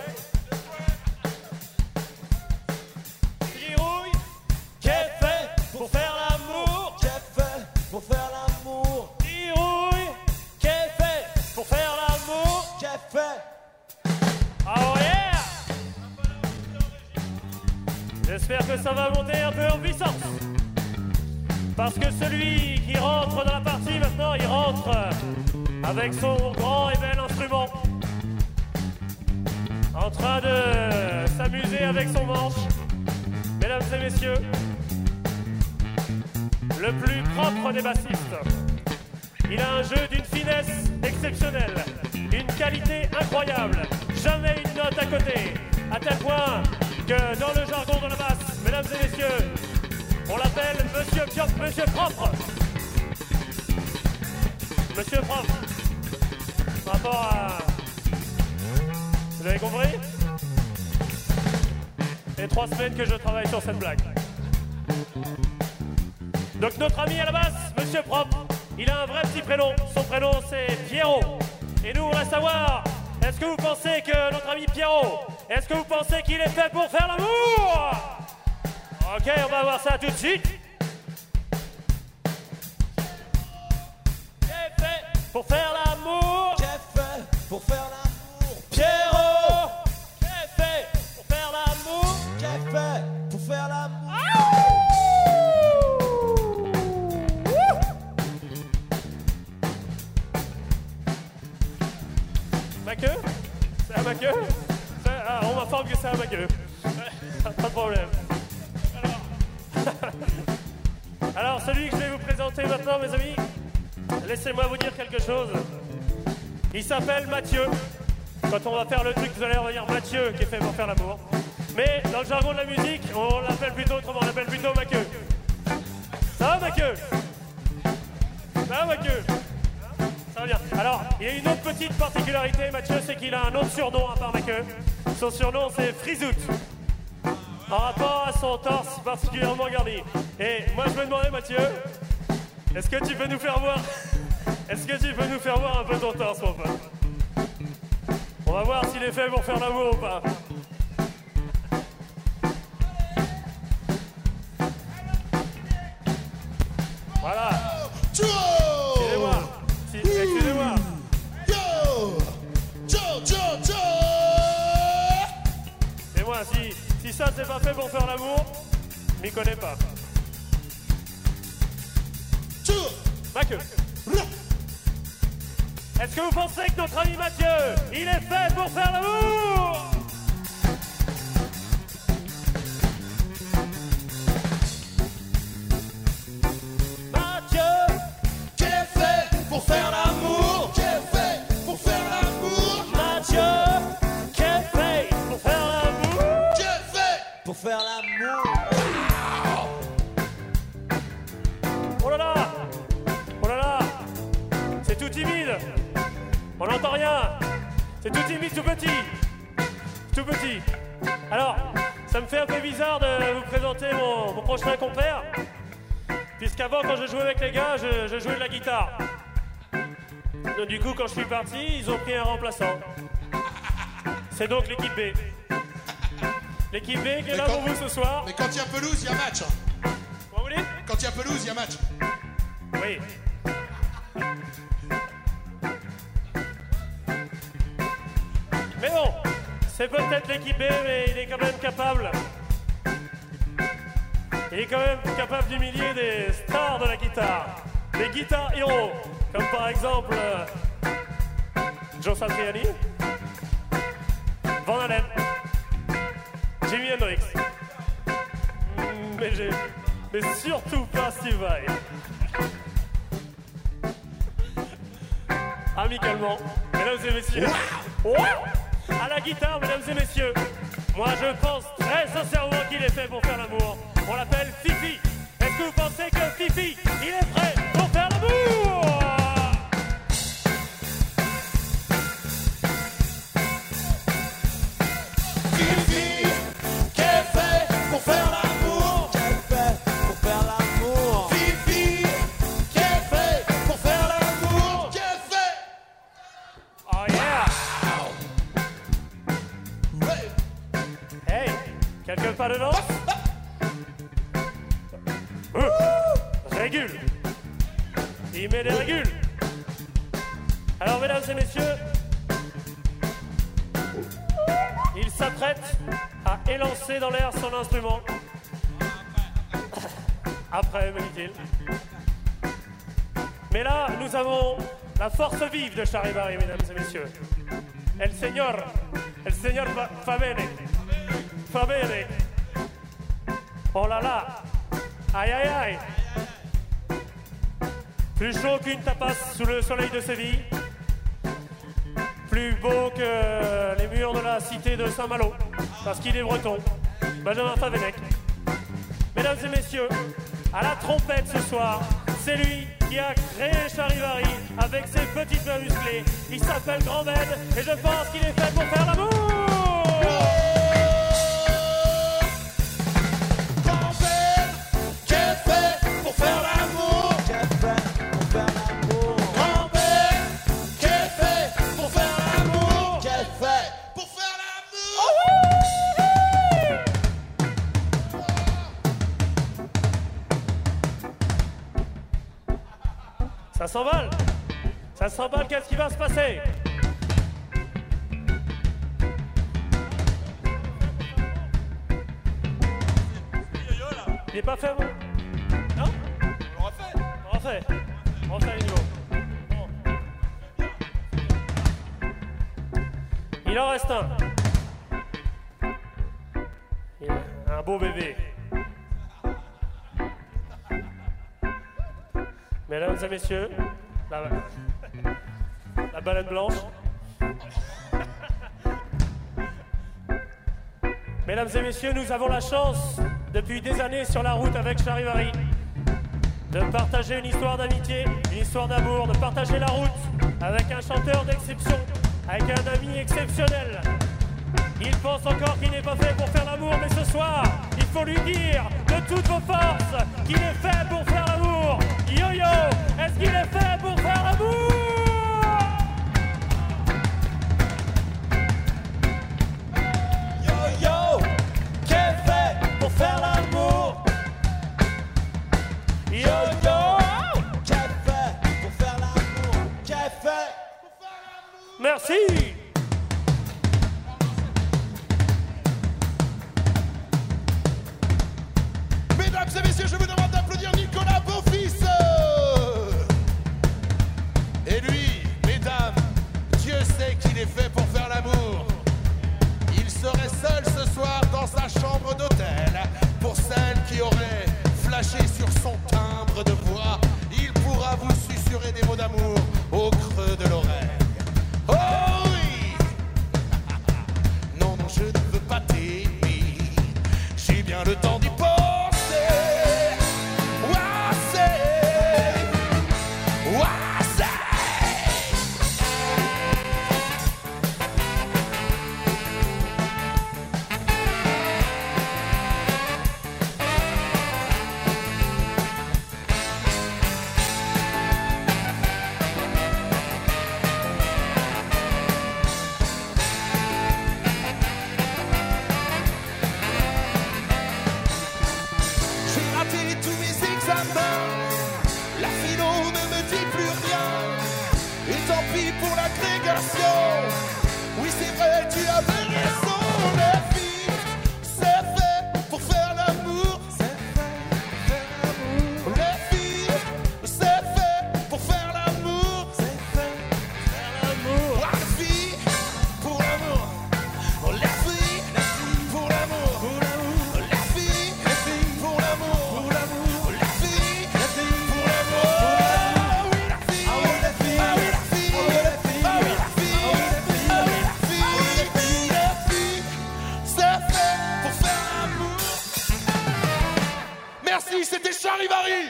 Petit Rouille, qu'est fait pour faire l'amour? Qu'est fait pour faire l'amour? Petit Rouille, qu'est fait pour faire l'amour? Qu'est fait? Oh yeah! J'espère que ça va monter un peu en puissance. Parce que celui qui rentre dans la partie maintenant, il rentre avec son grand et bel instrument, en train de s'amuser avec son manche. Mesdames et messieurs, le plus propre des bassistes. Il a un jeu d'une finesse exceptionnelle, une qualité incroyable, jamais une note à côté, à tel point que dans le jargon de la basse, mesdames et messieurs, on l'appelle Monsieur Piop, Monsieur Propre. Monsieur Propre. Par rapport à... Vous avez compris? Les trois semaines que je travaille sur cette blague. Donc notre ami à la basse, Monsieur Propre, il a un vrai petit prénom. Son prénom c'est Pierrot. Et nous on va savoir, est-ce que vous pensez que notre ami Pierrot, est-ce que vous pensez qu'il est fait pour faire l'amour? Ok, on va voir ça tout de suite. Qu'est fait pour faire l'amour? Qu'est fait pour faire l'amour? Pierrot, qu'est fait pour faire l'amour? Qu'est fait pour faire l'amour? ma queue. Ah, on m'informe que c'est à ma queue. Pas de problème. Alors... Alors, celui que je vais vous présenter maintenant, mes amis, laissez-moi vous dire quelque chose. Il s'appelle Mathieu. Quand on va faire le truc, vous allez revenir Mathieu, qui est fait pour faire l'amour. Mais dans le jargon de la musique, on l'appelle plutôt autrement, on l'appelle plutôt ma queue. Ça va, ma queue? Ça va, ma queue? Ça va bien. Alors, il y a une autre petite particularité, Mathieu, c'est qu'il a un autre surnom à part ma queue. Son surnom, c'est Frizout. En rapport à son torse particulièrement garni. Et moi, je me demandais, Mathieu, est-ce que tu peux nous faire voir... Est-ce que tu peux nous faire voir un peu ton torse, mon pote? On va voir s'il est fait pour faire l'amour ou pas. Voilà. Excusez-moi. Si, excusez-moi. Et moi, si, si ça c'est pas fait pour faire l'amour, je m'y connais pas. Ma queue. Est-ce que vous pensez que notre ami Mathieu, il est fait pour faire l'amour? Mathieu, Qui est fait pour faire l'amour? Qui est fait pour faire l'amour? Mathieu, qui est fait pour faire l'amour? Qui est fait Pour faire l'amour. Oh là là, oh là là, c'est tout timide. On n'entend rien. C'est tout timide, tout petit. Tout petit. Alors, ça me fait un peu bizarre de vous présenter mon, mon prochain compère. Puisqu'avant, quand je jouais avec les gars, je, je jouais de la guitare. Donc, du coup, quand je suis parti, ils ont pris un remplaçant. C'est donc l'équipe B. L'équipe B qui est Mais là quand- pour vous ce soir. Mais quand il y a pelouse, il y a match. Comment vous dites? Quand il y a pelouse, il y a match. Oui. Mais bon, c'est peut-être l'équipe B, mais il est quand même capable. Il est quand même capable d'humilier des stars de la guitare. Des guitares héros, comme par exemple euh, Joe Satriani, Van Halen, Jimi Hendrix. Mm, Mais, j'ai- mais surtout pas Steve Vai. Amicalement, mesdames et messieurs. Wow. À la guitare, mesdames et messieurs. Moi, je pense très sincèrement qu'il est fait pour faire l'amour. On l'appelle Fifi. Est-ce que vous pensez que Fifi, il est prêt pour faire l'amour? Fifi, qui est fait pour faire l'amour? Qui est fait pour faire l'amour? Fifi, qui est fait pour faire l'amour? Qui est fait? Oh yeah! Hey, quelqu'un pas de danse? Euh, Régule. Il met des régules. Alors, mesdames et messieurs, il s'apprête à élancer dans l'air son instrument. Après, me dit-il. Mais là, nous avons la force vive de Charivari, mesdames et messieurs. El señor, el señor fa, fa bene. Fa bene. Oh là là. Aïe aïe aïe. Plus chaud qu'une tapas sous le soleil de Séville. Plus beau que les murs de la cité de Saint-Malo. Parce qu'il est breton. Benjamin Favenec. Mesdames et messieurs, à la trompette ce soir, c'est lui qui a créé Charivari avec ses petites mains musclées. Il s'appelle Grand Ben et je pense qu'il est fait pour faire l'amour. Grand-père, qui est fait pour faire l'amour? Qui est fait pour faire l'amour? Grand-père, qui est fait pour faire l'amour? Qui est fait Pour faire l'amour. Ça s'emballe. Ça s'emballe, qu'est-ce qui va se passer? Il est pas fait, moi? Non? On refait. On refait. On refait les niveaux. Bon. Il en reste un. Un beau bébé. Mesdames et messieurs, la, la baleine blanche. Mesdames et messieurs, nous avons la chance, depuis des années sur la route avec Charivari, de partager une histoire d'amitié, une histoire d'amour, de partager la route avec un chanteur d'exception, avec un ami exceptionnel. Il pense encore qu'il n'est pas fait pour faire l'amour, mais ce soir, il faut lui dire de toutes vos forces qu'il est fait pour faire l'amour. Yo-yo, est-ce qu'il est fait pour faire l'amour? Yo-yo, qu'est fait pour faire l'amour? Yo-yo, qu'est fait pour faire l'amour? Qu'est fait pour faire l'amour? Merci. Mesdames et messieurs, je vous demande d'applaudir Nicolas Beaufils. Et lui, mesdames, Dieu sait qu'il est fait pour faire l'amour. Il serait seul ce soir dans sa chambre d'hôtel. Pour celle qui aurait flashé sur son timbre de voix, il pourra vous susurrer des mots d'amour au creux de l'oreille. Oh oui. Non, non, je ne veux pas t'aimer. J'ai bien le temps d'y penser. Oui, c'est vrai, tu avais raison, les filles. C'est fait pour faire l'amour. C'est fait pour faire l'amour. Les filles, c'est fait pour faire l'amour. C'est fait pour faire l'amour. Ah, les filles, pour l'amour. Les filles, pour l'amour. Les filles, pour l'amour. Les filles, pour l'amour. Oui, la fille. Ah oui, la fille. Ah oui, la fille. Ah oui, la fille. Ah oui, la fille. Merci, c'était Charivari.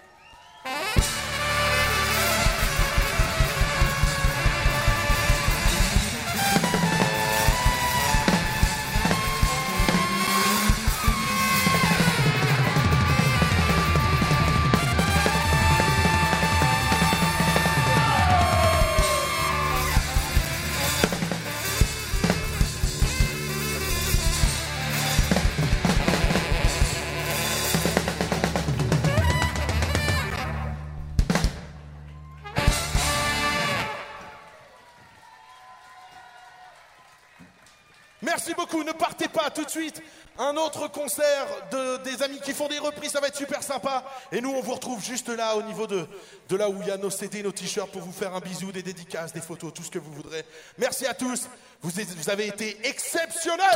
Merci beaucoup, ne partez pas tout de suite. Un autre concert de, des amis qui font des reprises, ça va être super sympa. Et nous, on vous retrouve juste là, au niveau de, de là où il y a nos C D, nos t-shirts, pour vous faire un bisou, des dédicaces, des photos, tout ce que vous voudrez. Merci à tous, vous, vous avez été exceptionnels.